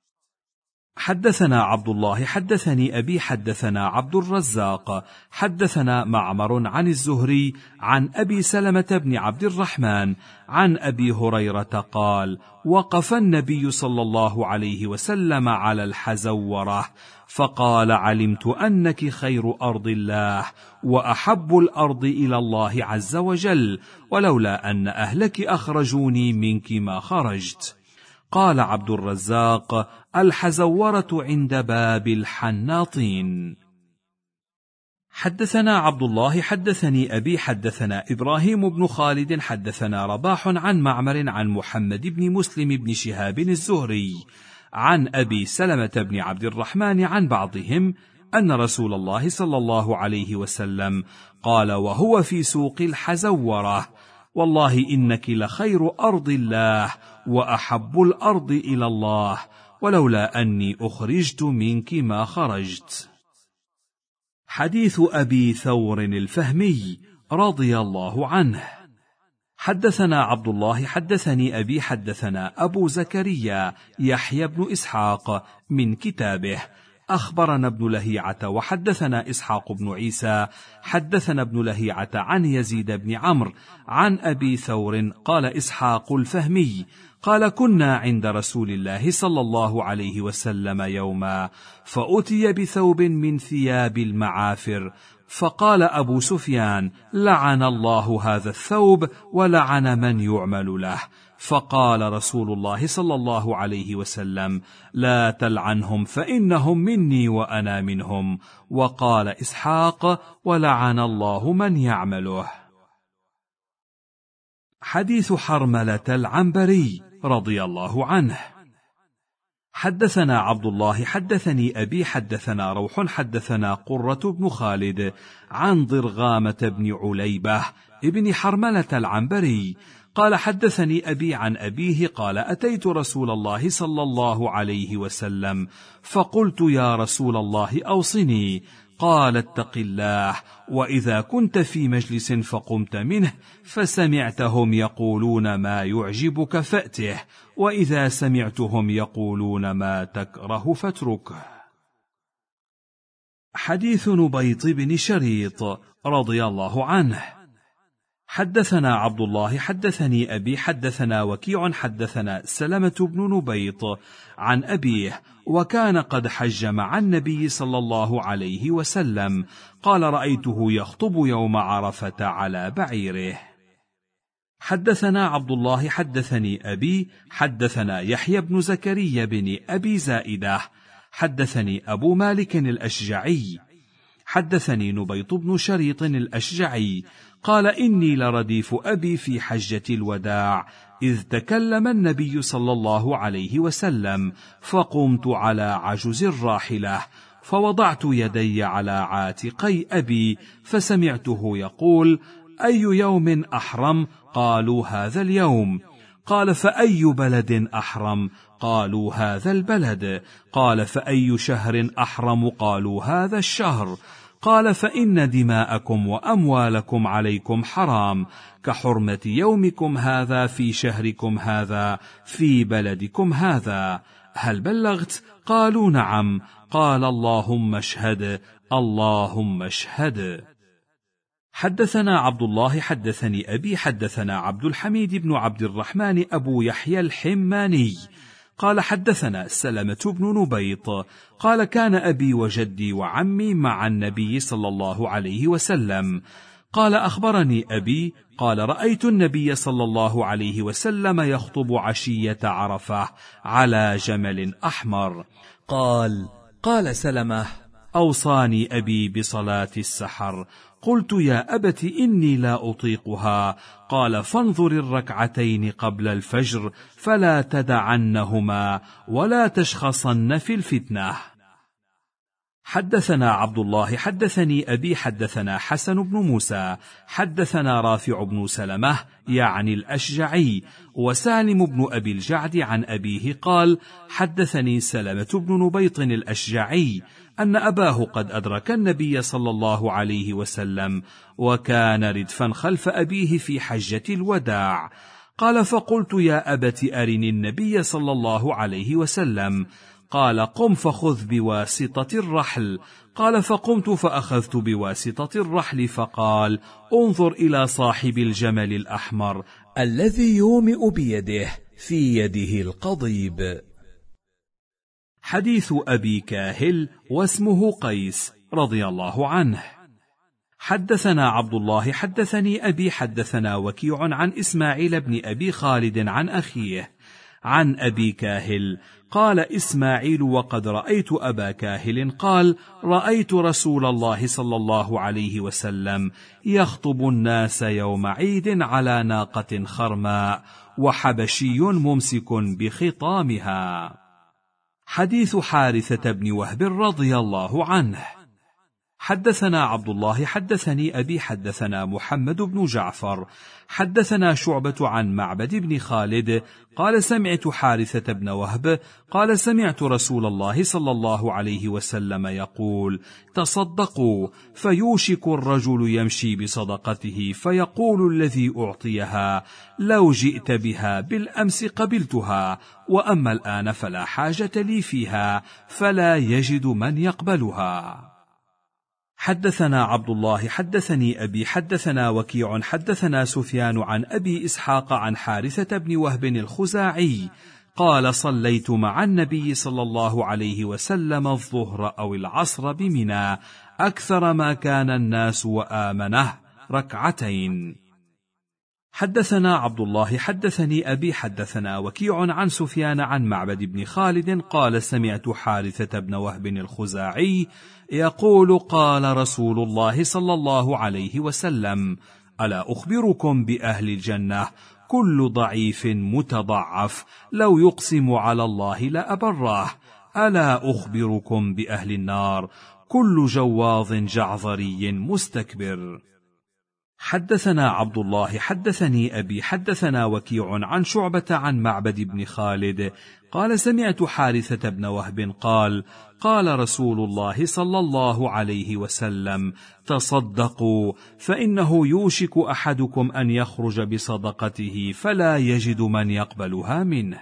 حدثنا عبد الله حدثني أبي حدثنا عبد الرزاق حدثنا معمر عن الزهري عن أبي سلمة بن عبد الرحمن عن أبي هريرة قال: وقف النبي صلى الله عليه وسلم على الحزورة فقال: علمت أنك خير أرض الله وأحب الأرض إلى الله عز وجل، ولولا أن أهلك أخرجوني منك ما خرجت. قال عبد الرزاق: الحزورة عند باب الحناطين. حدثنا عبد الله حدثني أبي حدثنا إبراهيم بن خالد حدثنا رباح عن معمر عن محمد بن مسلم بن شهاب الزهري عن أبي سلمة بن عبد الرحمن عن بعضهم أن رسول الله صلى الله عليه وسلم قال وهو في سوق الحزورة: والله إنك لخير أرض الله وأحب الأرض إلى الله، ولولا أني أخرجت منك ما خرجت. حديث أبي ثور الفهمي رضي الله عنه. حدثنا عبد الله حدثني أبي حدثنا أبو زكريا يحيى بن إسحاق من كتابه أخبرنا ابن لهيعة وحدثنا إسحاق بن عيسى حدثنا ابن لهيعة عن يزيد بن عمرو عن أبي ثور قال إسحاق الفهمي قال: كنا عند رسول الله صلى الله عليه وسلم يوما فأتي بثوب من ثياب المعافر، فقال أبو سفيان: لعن الله هذا الثوب ولعن من يعمل له. فقال رسول الله صلى الله عليه وسلم: لا تلعنهم فإنهم مني وأنا منهم. وقال إسحاق: ولعن الله من يعمله. حديث حرملة العنبري رضي الله عنه. حدثنا عبد الله حدثني أبي حدثنا روح حدثنا قرة بن خالد عن ضرغامة بن عليبة ابن حرملة العنبري قال: حدثني أبي عن أبيه قال: أتيت رسول الله صلى الله عليه وسلم فقلت: يا رسول الله أوصني. قال: اتق الله، وإذا كنت في مجلس فقمت منه فسمعتهم يقولون ما يعجبك فأته، وإذا سمعتهم يقولون ما تكره فاتركه. حديث نبيط بن شريط رضي الله عنه. حدثنا عبد الله حدثني أبي حدثنا وكيع حدثنا سلمة بن نبيط عن أبيه وكان قد حج مع النبي صلى الله عليه وسلم قال: رأيته يخطب يوم عرفة على بعيره. حدثنا عبد الله حدثني أبي حدثنا يحيى بن زكريا بن أبي زائدة حدثني أبو مالك الأشجعي حدثني نبيط بن شريط الأشجعي قال: إني لرديف أبي في حجة الوداع إذ تكلم النبي صلى الله عليه وسلم، فقمت على عجز الراحلة فوضعت يدي على عاتقي أبي فسمعته يقول: أي يوم أحرم؟ قالوا: هذا اليوم. قال: فأي بلد أحرم؟ قالوا: هذا البلد. قال: فأي شهر أحرم؟ قالوا: هذا الشهر. قال: فإن دماءكم وأموالكم عليكم حرام كحرمة يومكم هذا في شهركم هذا في بلدكم هذا. هل بلغت؟ قالوا: نعم. قال: اللهم اشهد، اللهم اشهد. حدثنا عبد الله حدثني أبي حدثنا عبد الحميد بن عبد الرحمن أبو يحيى الحماني قال: حدثنا سلمة بن نبيط قال: كان أبي وجدي وعمي مع النبي صلى الله عليه وسلم. قال: أخبرني أبي قال: رأيت النبي صلى الله عليه وسلم يخطب عشية عرفة على جمل أحمر. قال: قال سلمة: أوصاني أبي بصلاة السحر. قلت: يا أبت إني لا أطيقها. قال: فانظر الركعتين قبل الفجر فلا تدعنهما ولا تشخصن في الفتنة. حدثنا عبد الله حدثني أبي حدثنا حسن بن موسى حدثنا رافع بن سلمة يعني الأشجعي وسالم بن أبي الجعد عن أبيه قال: حدثني سلمة بن نبيط الأشجعي أن أباه قد أدرك النبي صلى الله عليه وسلم وكان ردفا خلف أبيه في حجة الوداع. قال: فقلت: يا أبت أرني النبي صلى الله عليه وسلم. قال: قم فخذ بواسطة الرحل. قال: فقمت فأخذت بواسطة الرحل. فقال: انظر إلى صاحب الجمل الأحمر الذي يومئ بيده في يده القضيب. حديث أبي كاهل واسمه قيس رضي الله عنه. حدثنا عبد الله حدثني أبي حدثنا وكيع عن إسماعيل بن أبي خالد عن أخيه عن أبي كاهل قال: إسماعيل: وقد رأيت أبا كاهل قال: رأيت رسول الله صلى الله عليه وسلم يخطب الناس يوم عيد على ناقة خرماء وحبشي ممسك بخطامها. حديث حارثة بن وهب رضي الله عنه. حدثنا عبد الله حدثني أبي حدثنا محمد بن جعفر حدثنا شعبة عن معبد بن خالد قال: سمعت حارثة بن وهب قال: سمعت رسول الله صلى الله عليه وسلم يقول: تصدقوا، فيوشك الرجل يمشي بصدقته فيقول الذي أعطيها: لو جئت بها بالأمس قبلتها، وأما الآن فلا حاجة لي فيها، فلا يجد من يقبلها. حدثنا عبد الله حدثني أبي حدثنا وكيع حدثنا سفيان عن أبي إسحاق عن حارثة بن وهب الخزاعي قال: صليت مع النبي صلى الله عليه وسلم الظهر أو العصر بمنى أكثر ما كان الناس وآمنه ركعتين. حدثنا عبد الله حدثني أبي حدثنا وكيع عن سفيان عن معبد بن خالد قال: سمعت حارثة بن وهب الخزاعي يقول: قال رسول الله صلى الله عليه وسلم: ألا أخبركم بأهل الجنة؟ كل ضعيف متضعف لو يقسم على الله لأبره. ألا أخبركم بأهل النار؟ كل جواظ جعظري مستكبر. حدثنا عبد الله حدثني أبي حدثنا وكيع عن شعبة عن معبد بن خالد قال: سمعت حارثة بن وهب قال: قال رسول الله صلى الله عليه وسلم: تصدقوا، فإنه يوشك أحدكم أن يخرج بصدقته فلا يجد من يقبلها منه.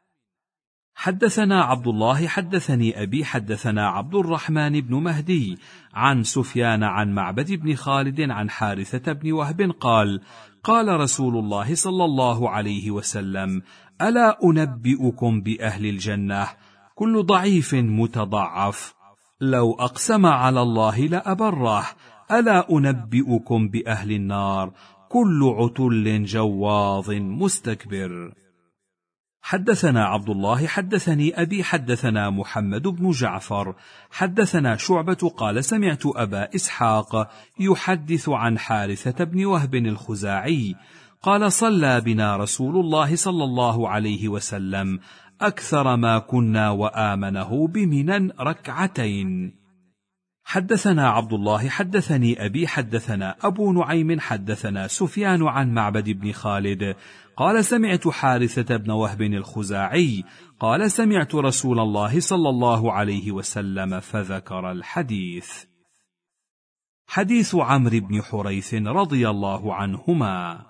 حدثنا عبد الله حدثني أبي حدثنا عبد الرحمن بن مهدي عن سفيان عن معبد بن خالد عن حارثة بن وهب قال: قال رسول الله صلى الله عليه وسلم: ألا أنبئكم بأهل الجنة؟ كل ضعيف متضعف لو أقسم على الله لأبره. ألا أنبئكم بأهل النار؟ كل عتل جواظ مستكبر. حدثنا عبد الله حدثني أبي حدثنا محمد بن جعفر حدثنا شعبة قال: سمعت أبا إسحاق يحدث عن حارثة بن وهب الخزاعي قال: صلى بنا رسول الله صلى الله عليه وسلم أكثر ما كنا وآمنه بمنى ركعتين. حدثنا عبد الله حدثني أبي حدثنا أبو نعيم حدثنا سفيان عن معبد بن خالد قال: سمعت حارثة بن وهب الخزاعي قال: سمعت رسول الله صلى الله عليه وسلم فذكر الحديث. حديث عمرو بن حريث رضي الله عنهما.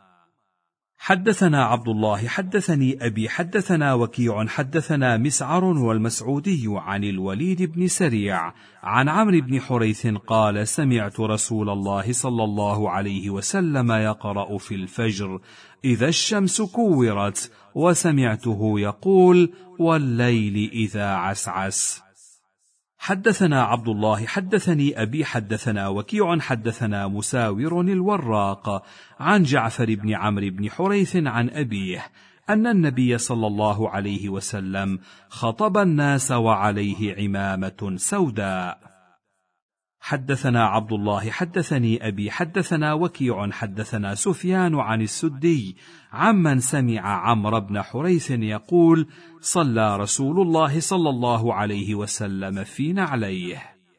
حدثنا عبد الله حدثني أبي حدثنا وكيع حدثنا مسعر والمسعودي عن الوليد بن سريع عن عمرو بن حريث قال: سمعت رسول الله صلى الله عليه وسلم يقرأ في الفجر: إذا الشمس كورت، وسمعته يقول: والليل إذا عسعس. حدثنا عبد الله حدثني أبي حدثنا وكيع حدثنا مساور الوراق عن جعفر بن عمرو بن حريث عن أبيه أن النبي صلى الله عليه وسلم خطب الناس وعليه عمامة سوداء. حدثنا عبد الله حدثني أبي حدثنا وكيع حدثنا سفيان عن السدي عمن سمع عمرو بن حريث يقول: صلى رسول الله صلى الله عليه وسلم في نعليه.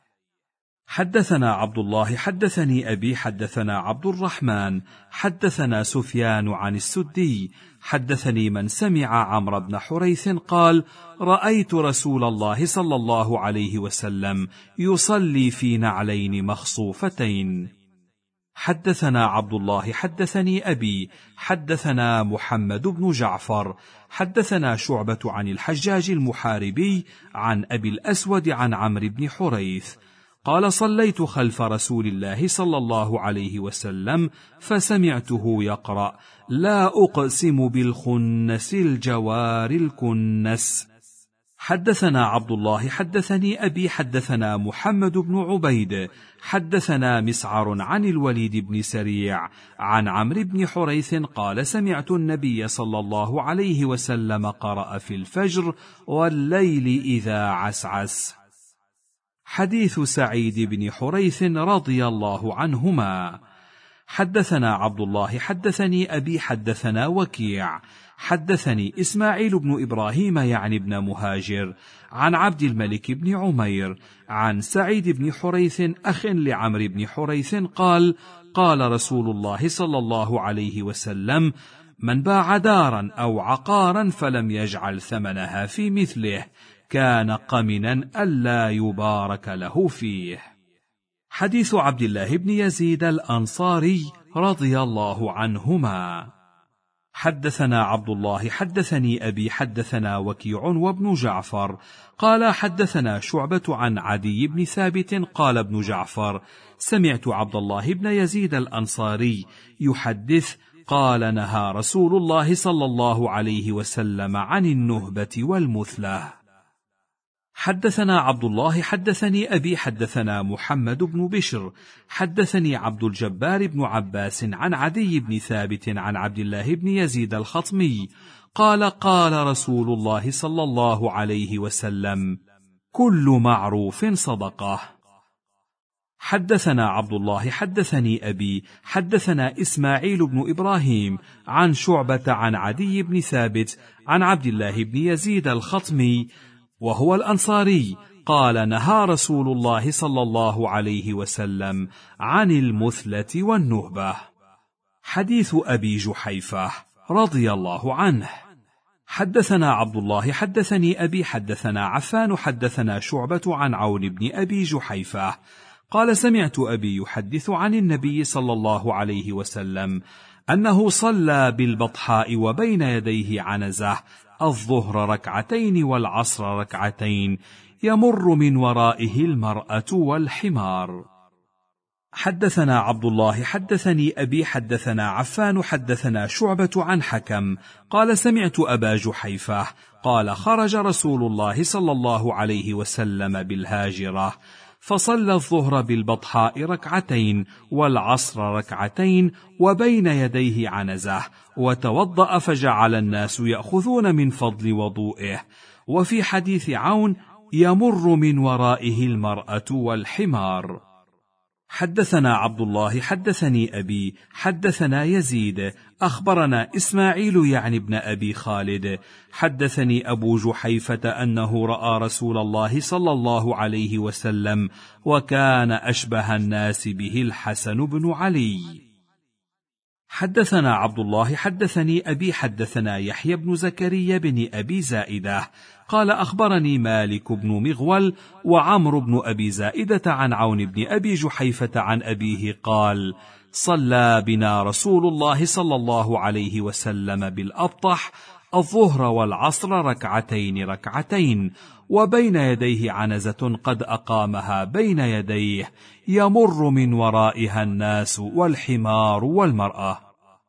حدثنا عبد الله حدثني أبي حدثنا عبد الرحمن حدثنا سفيان عن السدي حدثني من سمع عمرو بن حريث قال: رأيت رسول الله صلى الله عليه وسلم يصلي في نعلين مخصوفتين. حدثنا عبد الله حدثني أبي حدثنا محمد بن جعفر حدثنا شعبة عن الحجاج المحاربي عن أبي الأسود عن عمرو بن حريث قال: صليت خلف رسول الله صلى الله عليه وسلم فسمعته يقرأ: لا أقسم بالخنس الجوار الكنس. حدثنا عبد الله حدثني أبي حدثنا محمد بن عبيد حدثنا مسعر عن الوليد بن سريع عن عمرو بن حريث قال: سمعت النبي صلى الله عليه وسلم قرأ في الفجر: والليل إذا عسعس. حديث سعيد بن حريث رضي الله عنهما. حدثنا عبد الله حدثني أبي حدثنا وكيع حدثني إسماعيل بن إبراهيم يعني بن مهاجر عن عبد الملك بن عمير عن سعيد بن حريث أخ لعمرو بن حريث قال: قال رسول الله صلى الله عليه وسلم: من باع دارا أو عقارا فلم يجعل ثمنها في مثله كان قمنا ألا يبارك له فيه. حديث عبد الله بن يزيد الأنصاري رضي الله عنهما. حدثنا عبد الله حدثني أبي حدثنا وكيع وابن جعفر قال: حدثنا شعبة عن عدي بن ثابت قال ابن جعفر: سمعت عبد الله بن يزيد الأنصاري يحدث قال: نهى رسول الله صلى الله عليه وسلم عن النهبة والمثلة. حدثنا عبد الله حدثني أبي حدثنا محمد بن بشر حدثني عبد الجبار بن عباس عن عدي بن ثابت عن عبد الله بن يزيد الخطمي قال: قال رسول الله صلى الله عليه وسلم: كل معروف صدقة. حدثنا عبد الله حدثني أبي حدثنا إسماعيل بن إبراهيم عن شعبة عن عدي بن ثابت عن عبد الله بن يزيد الخطمي وهو الأنصاري قال: نهى رسول الله صلى الله عليه وسلم عن المثلة والنهبة. حديث أبي جحيفة رضي الله عنه. حدثنا عبد الله حدثني أبي حدثنا عفان حدثنا شعبة عن عون بن أبي جحيفة قال: سمعت أبي يحدث عن النبي صلى الله عليه وسلم أنه صلى بالبطحاء وبين يديه عنزة الظهر ركعتين والعصر ركعتين يمر من ورائه المرأة والحمار. حدثنا عبد الله حدثني أبي حدثنا عفان حدثنا شعبة عن حكم قال: سمعت أبا جحيفة قال: خرج رسول الله صلى الله عليه وسلم بالهاجرة فصلى الظهر بالبطحاء ركعتين والعصر ركعتين وبين يديه عنزة وتوضأ فجعل الناس يأخذون من فضل وضوئه. وفي حديث عون: يمر من ورائه المرأة والحمار. حدثنا عبد الله حدثني أبي حدثنا يزيد أخبرنا إسماعيل يعني ابن أبي خالد حدثني أبو جحيفة أنه رأى رسول الله صلى الله عليه وسلم وكان أشبه الناس به الحسن بن علي. حدثنا عبد الله حدثني أبي حدثنا يحيى بن زكريا بن أبي زائدة قال أخبرني مالك بن مغول وعمرو بن أبي زائدة عن عون بن أبي جحيفة عن أبيه قال: صلى بنا رسول الله صلى الله عليه وسلم بالأبطح الظهر والعصر ركعتين ركعتين، وبين يديه عنزة قد أقامها بين يديه يمر من ورائها الناس والحمار والمرأة.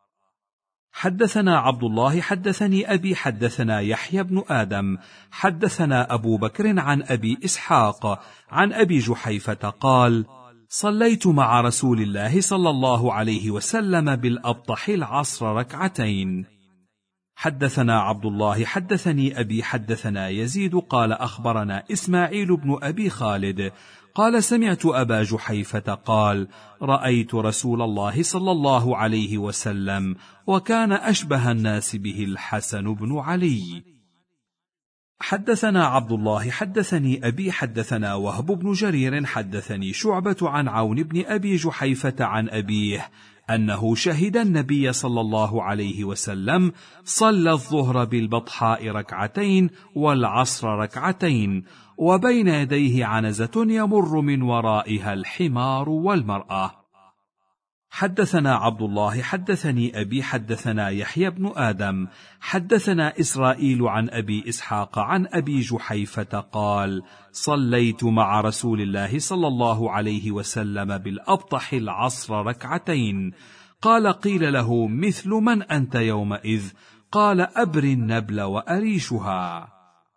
حدثنا عبد الله حدثني أبي حدثنا يحيى بن آدم حدثنا أبو بكر عن أبي إسحاق عن أبي جحيفة قال: صليت مع رسول الله صلى الله عليه وسلم بالأبطح العصر ركعتين. حدثنا عبد الله حدثني أبي حدثنا يزيد قال أخبرنا إسماعيل بن أبي خالد قال: سمعت أبا جحيفة قال: رأيت رسول الله صلى الله عليه وسلم وكان أشبه الناس به الحسن بن علي. حدثنا عبد الله حدثني أبي حدثنا وهب بن جرير حدثني شعبة عن عون بن أبي جحيفة عن أبيه أنه شهد النبي صلى الله عليه وسلم صلى الظهر بالبطحاء ركعتين والعصر ركعتين، وبين يديه عنزة يمر من ورائها الحمار والمرأة. حدثنا عبد الله حدثني أبي حدثنا يحيى بن آدم حدثنا إسرائيل عن أبي إسحاق عن أبي جحيفة قال: صليت مع رسول الله صلى الله عليه وسلم بالأبطح العصر ركعتين. قال: قيل له: مثل من أنت يومئذ؟ قال: أبري النبل وأريشها.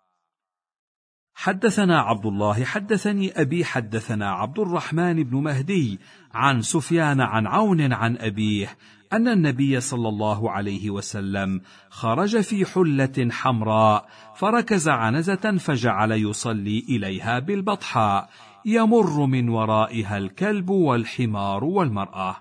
حدثنا عبد الله حدثني أبي حدثنا عبد الرحمن بن مهدي عن سفيان عن عون عن أبيه أن النبي صلى الله عليه وسلم خرج في حلة حمراء فركز عنزة فجعل يصلي إليها بالبطحاء يمر من ورائها الكلب والحمار والمرأة.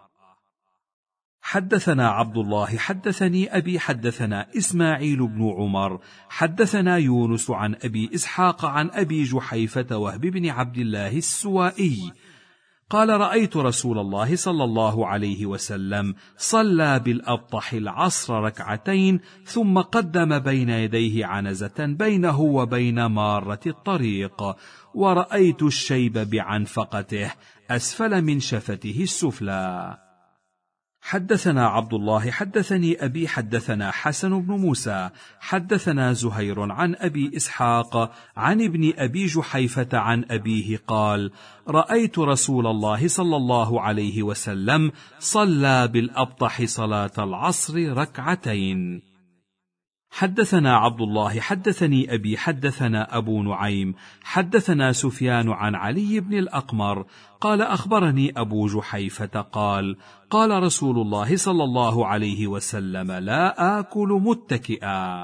حدثنا عبد الله حدثني أبي حدثنا إسماعيل بن عمر حدثنا يونس عن أبي إسحاق عن أبي جحيفة وهب بن عبد الله السوائي قال: رأيت رسول الله صلى الله عليه وسلم صلى بالأبطح العصر ركعتين ثم قدم بين يديه عنزة بينه وبين مارة الطريق، ورأيت الشيب بعنفقته أسفل من شفته السفلى. حدثنا عبد الله حدثني أبي حدثنا حسن بن موسى حدثنا زهير عن أبي إسحاق عن ابن أبي جحيفة عن أبيه قال: رأيت رسول الله صلى الله عليه وسلم صلى بالأبطح صلاة العصر ركعتين. حدثنا عبد الله حدثني أبي حدثنا أبو نعيم حدثنا سفيان عن علي بن الأقمر قال: أخبرني أبو جحيفة قال: قال رسول الله صلى الله عليه وسلم: لا آكل متكئا.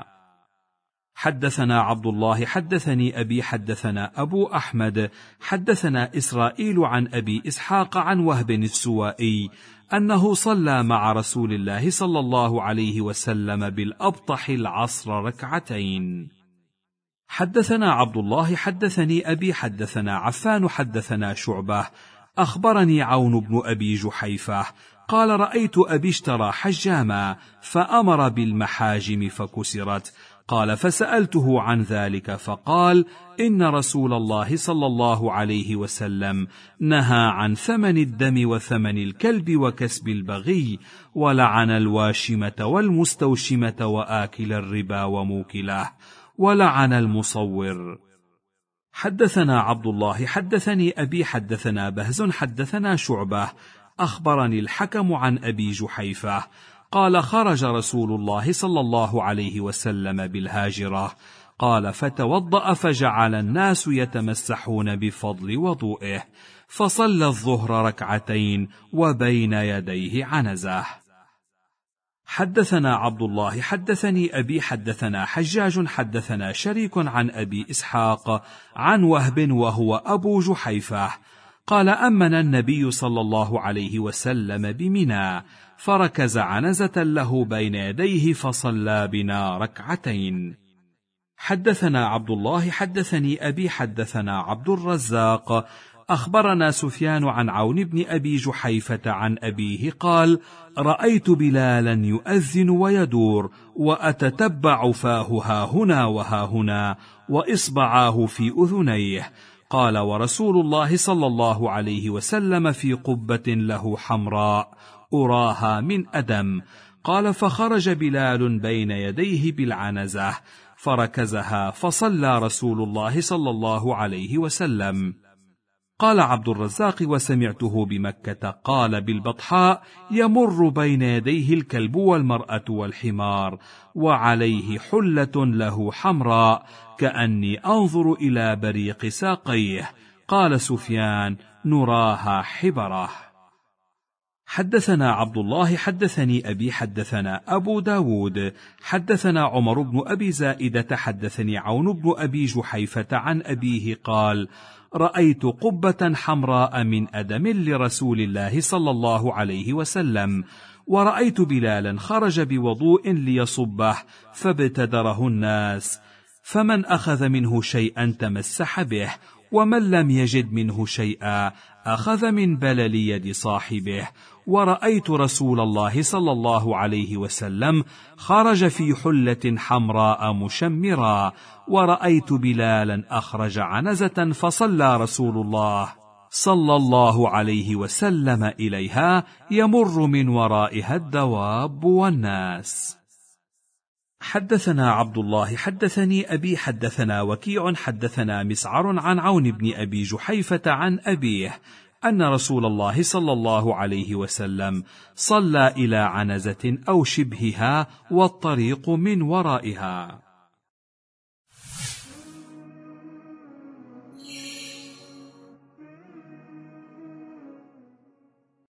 حدثنا عبد الله حدثني أبي حدثنا أبو أحمد حدثنا إسرائيل عن أبي إسحاق عن وهب السوائي أنه صلى مع رسول الله صلى الله عليه وسلم بالأبطح العصر ركعتين. حدثنا عبد الله حدثني أبي حدثنا عفان حدثنا شعبة أخبرني عون بن أبي جحيفة قال: رأيت أبي اشترى حجاما فأمر بالمحاجم فكسرت. قال: فسألته عن ذلك فقال: إن رسول الله صلى الله عليه وسلم نهى عن ثمن الدم وثمن الكلب وكسب البغي، ولعن الواشمة والمستوشمة وآكل الربا وموكله، ولعن المصور. حدثنا عبد الله حدثني أبي حدثنا بهز حدثنا شعبة أخبرني الحكم عن أبي جحيفة قال: خرج رسول الله صلى الله عليه وسلم بالهاجرة. قال: فتوضأ فجعل الناس يتمسحون بفضل وضوئه، فصلى الظهر ركعتين وبين يديه عنزة. حدثنا عبد الله حدثني أبي حدثنا حجاج حدثنا شريك عن أبي إسحاق عن وهب وهو أبو جحيفة قال: أمن النبي صلى الله عليه وسلم بمنى فركز عنزة له بين يديه فصلى بنا ركعتين. حدثنا عبد الله حدثني أبي حدثنا عبد الرزاق أخبرنا سفيان عن عون بن أبي جحيفة عن أبيه قال: رأيت بلالا يؤذن ويدور، وأتتبع فاه هاهنا وهاهنا، وإصبعاه في أذنيه. قال: ورسول الله صلى الله عليه وسلم في قبة له حمراء أراها من أدم. قال: فخرج بلال بين يديه بالعنزة فركزها، فصلى رسول الله صلى الله عليه وسلم. قال عبد الرزاق: وسمعته بمكة قال بالبطحاء: يمر بين يديه الكلب والمرأة والحمار، وعليه حلة له حمراء، كأني أنظر إلى بريق ساقيه. قال سفيان: نراها حبرة. حدثنا عبد الله حدثني أبي حدثنا أبو داود حدثنا عمر بن أبي زائدة حدثني عون بن أبي جحيفة عن أبيه قال: رأيت قبة حمراء من أدم لرسول الله صلى الله عليه وسلم، ورأيت بلالا خرج بوضوء ليصبه فابتدره الناس، فمن أخذ منه شيئا تمسح به، ومن لم يجد منه شيئا أخذ من بلل يد صاحبه. ورأيت رسول الله صلى الله عليه وسلم خرج في حلة حمراء مشمرا، ورأيت بلالا أخرج عنزة فصلى رسول الله صلى الله عليه وسلم إليها، يمر من ورائها الدواب والناس. حدثنا عبد الله حدثني أبي حدثنا وكيع حدثنا مسعر عن عون بن أبي جحيفة عن أبيه أن رسول الله صلى الله عليه وسلم صلى إلى عنزة أو شبهها والطريق من ورائها.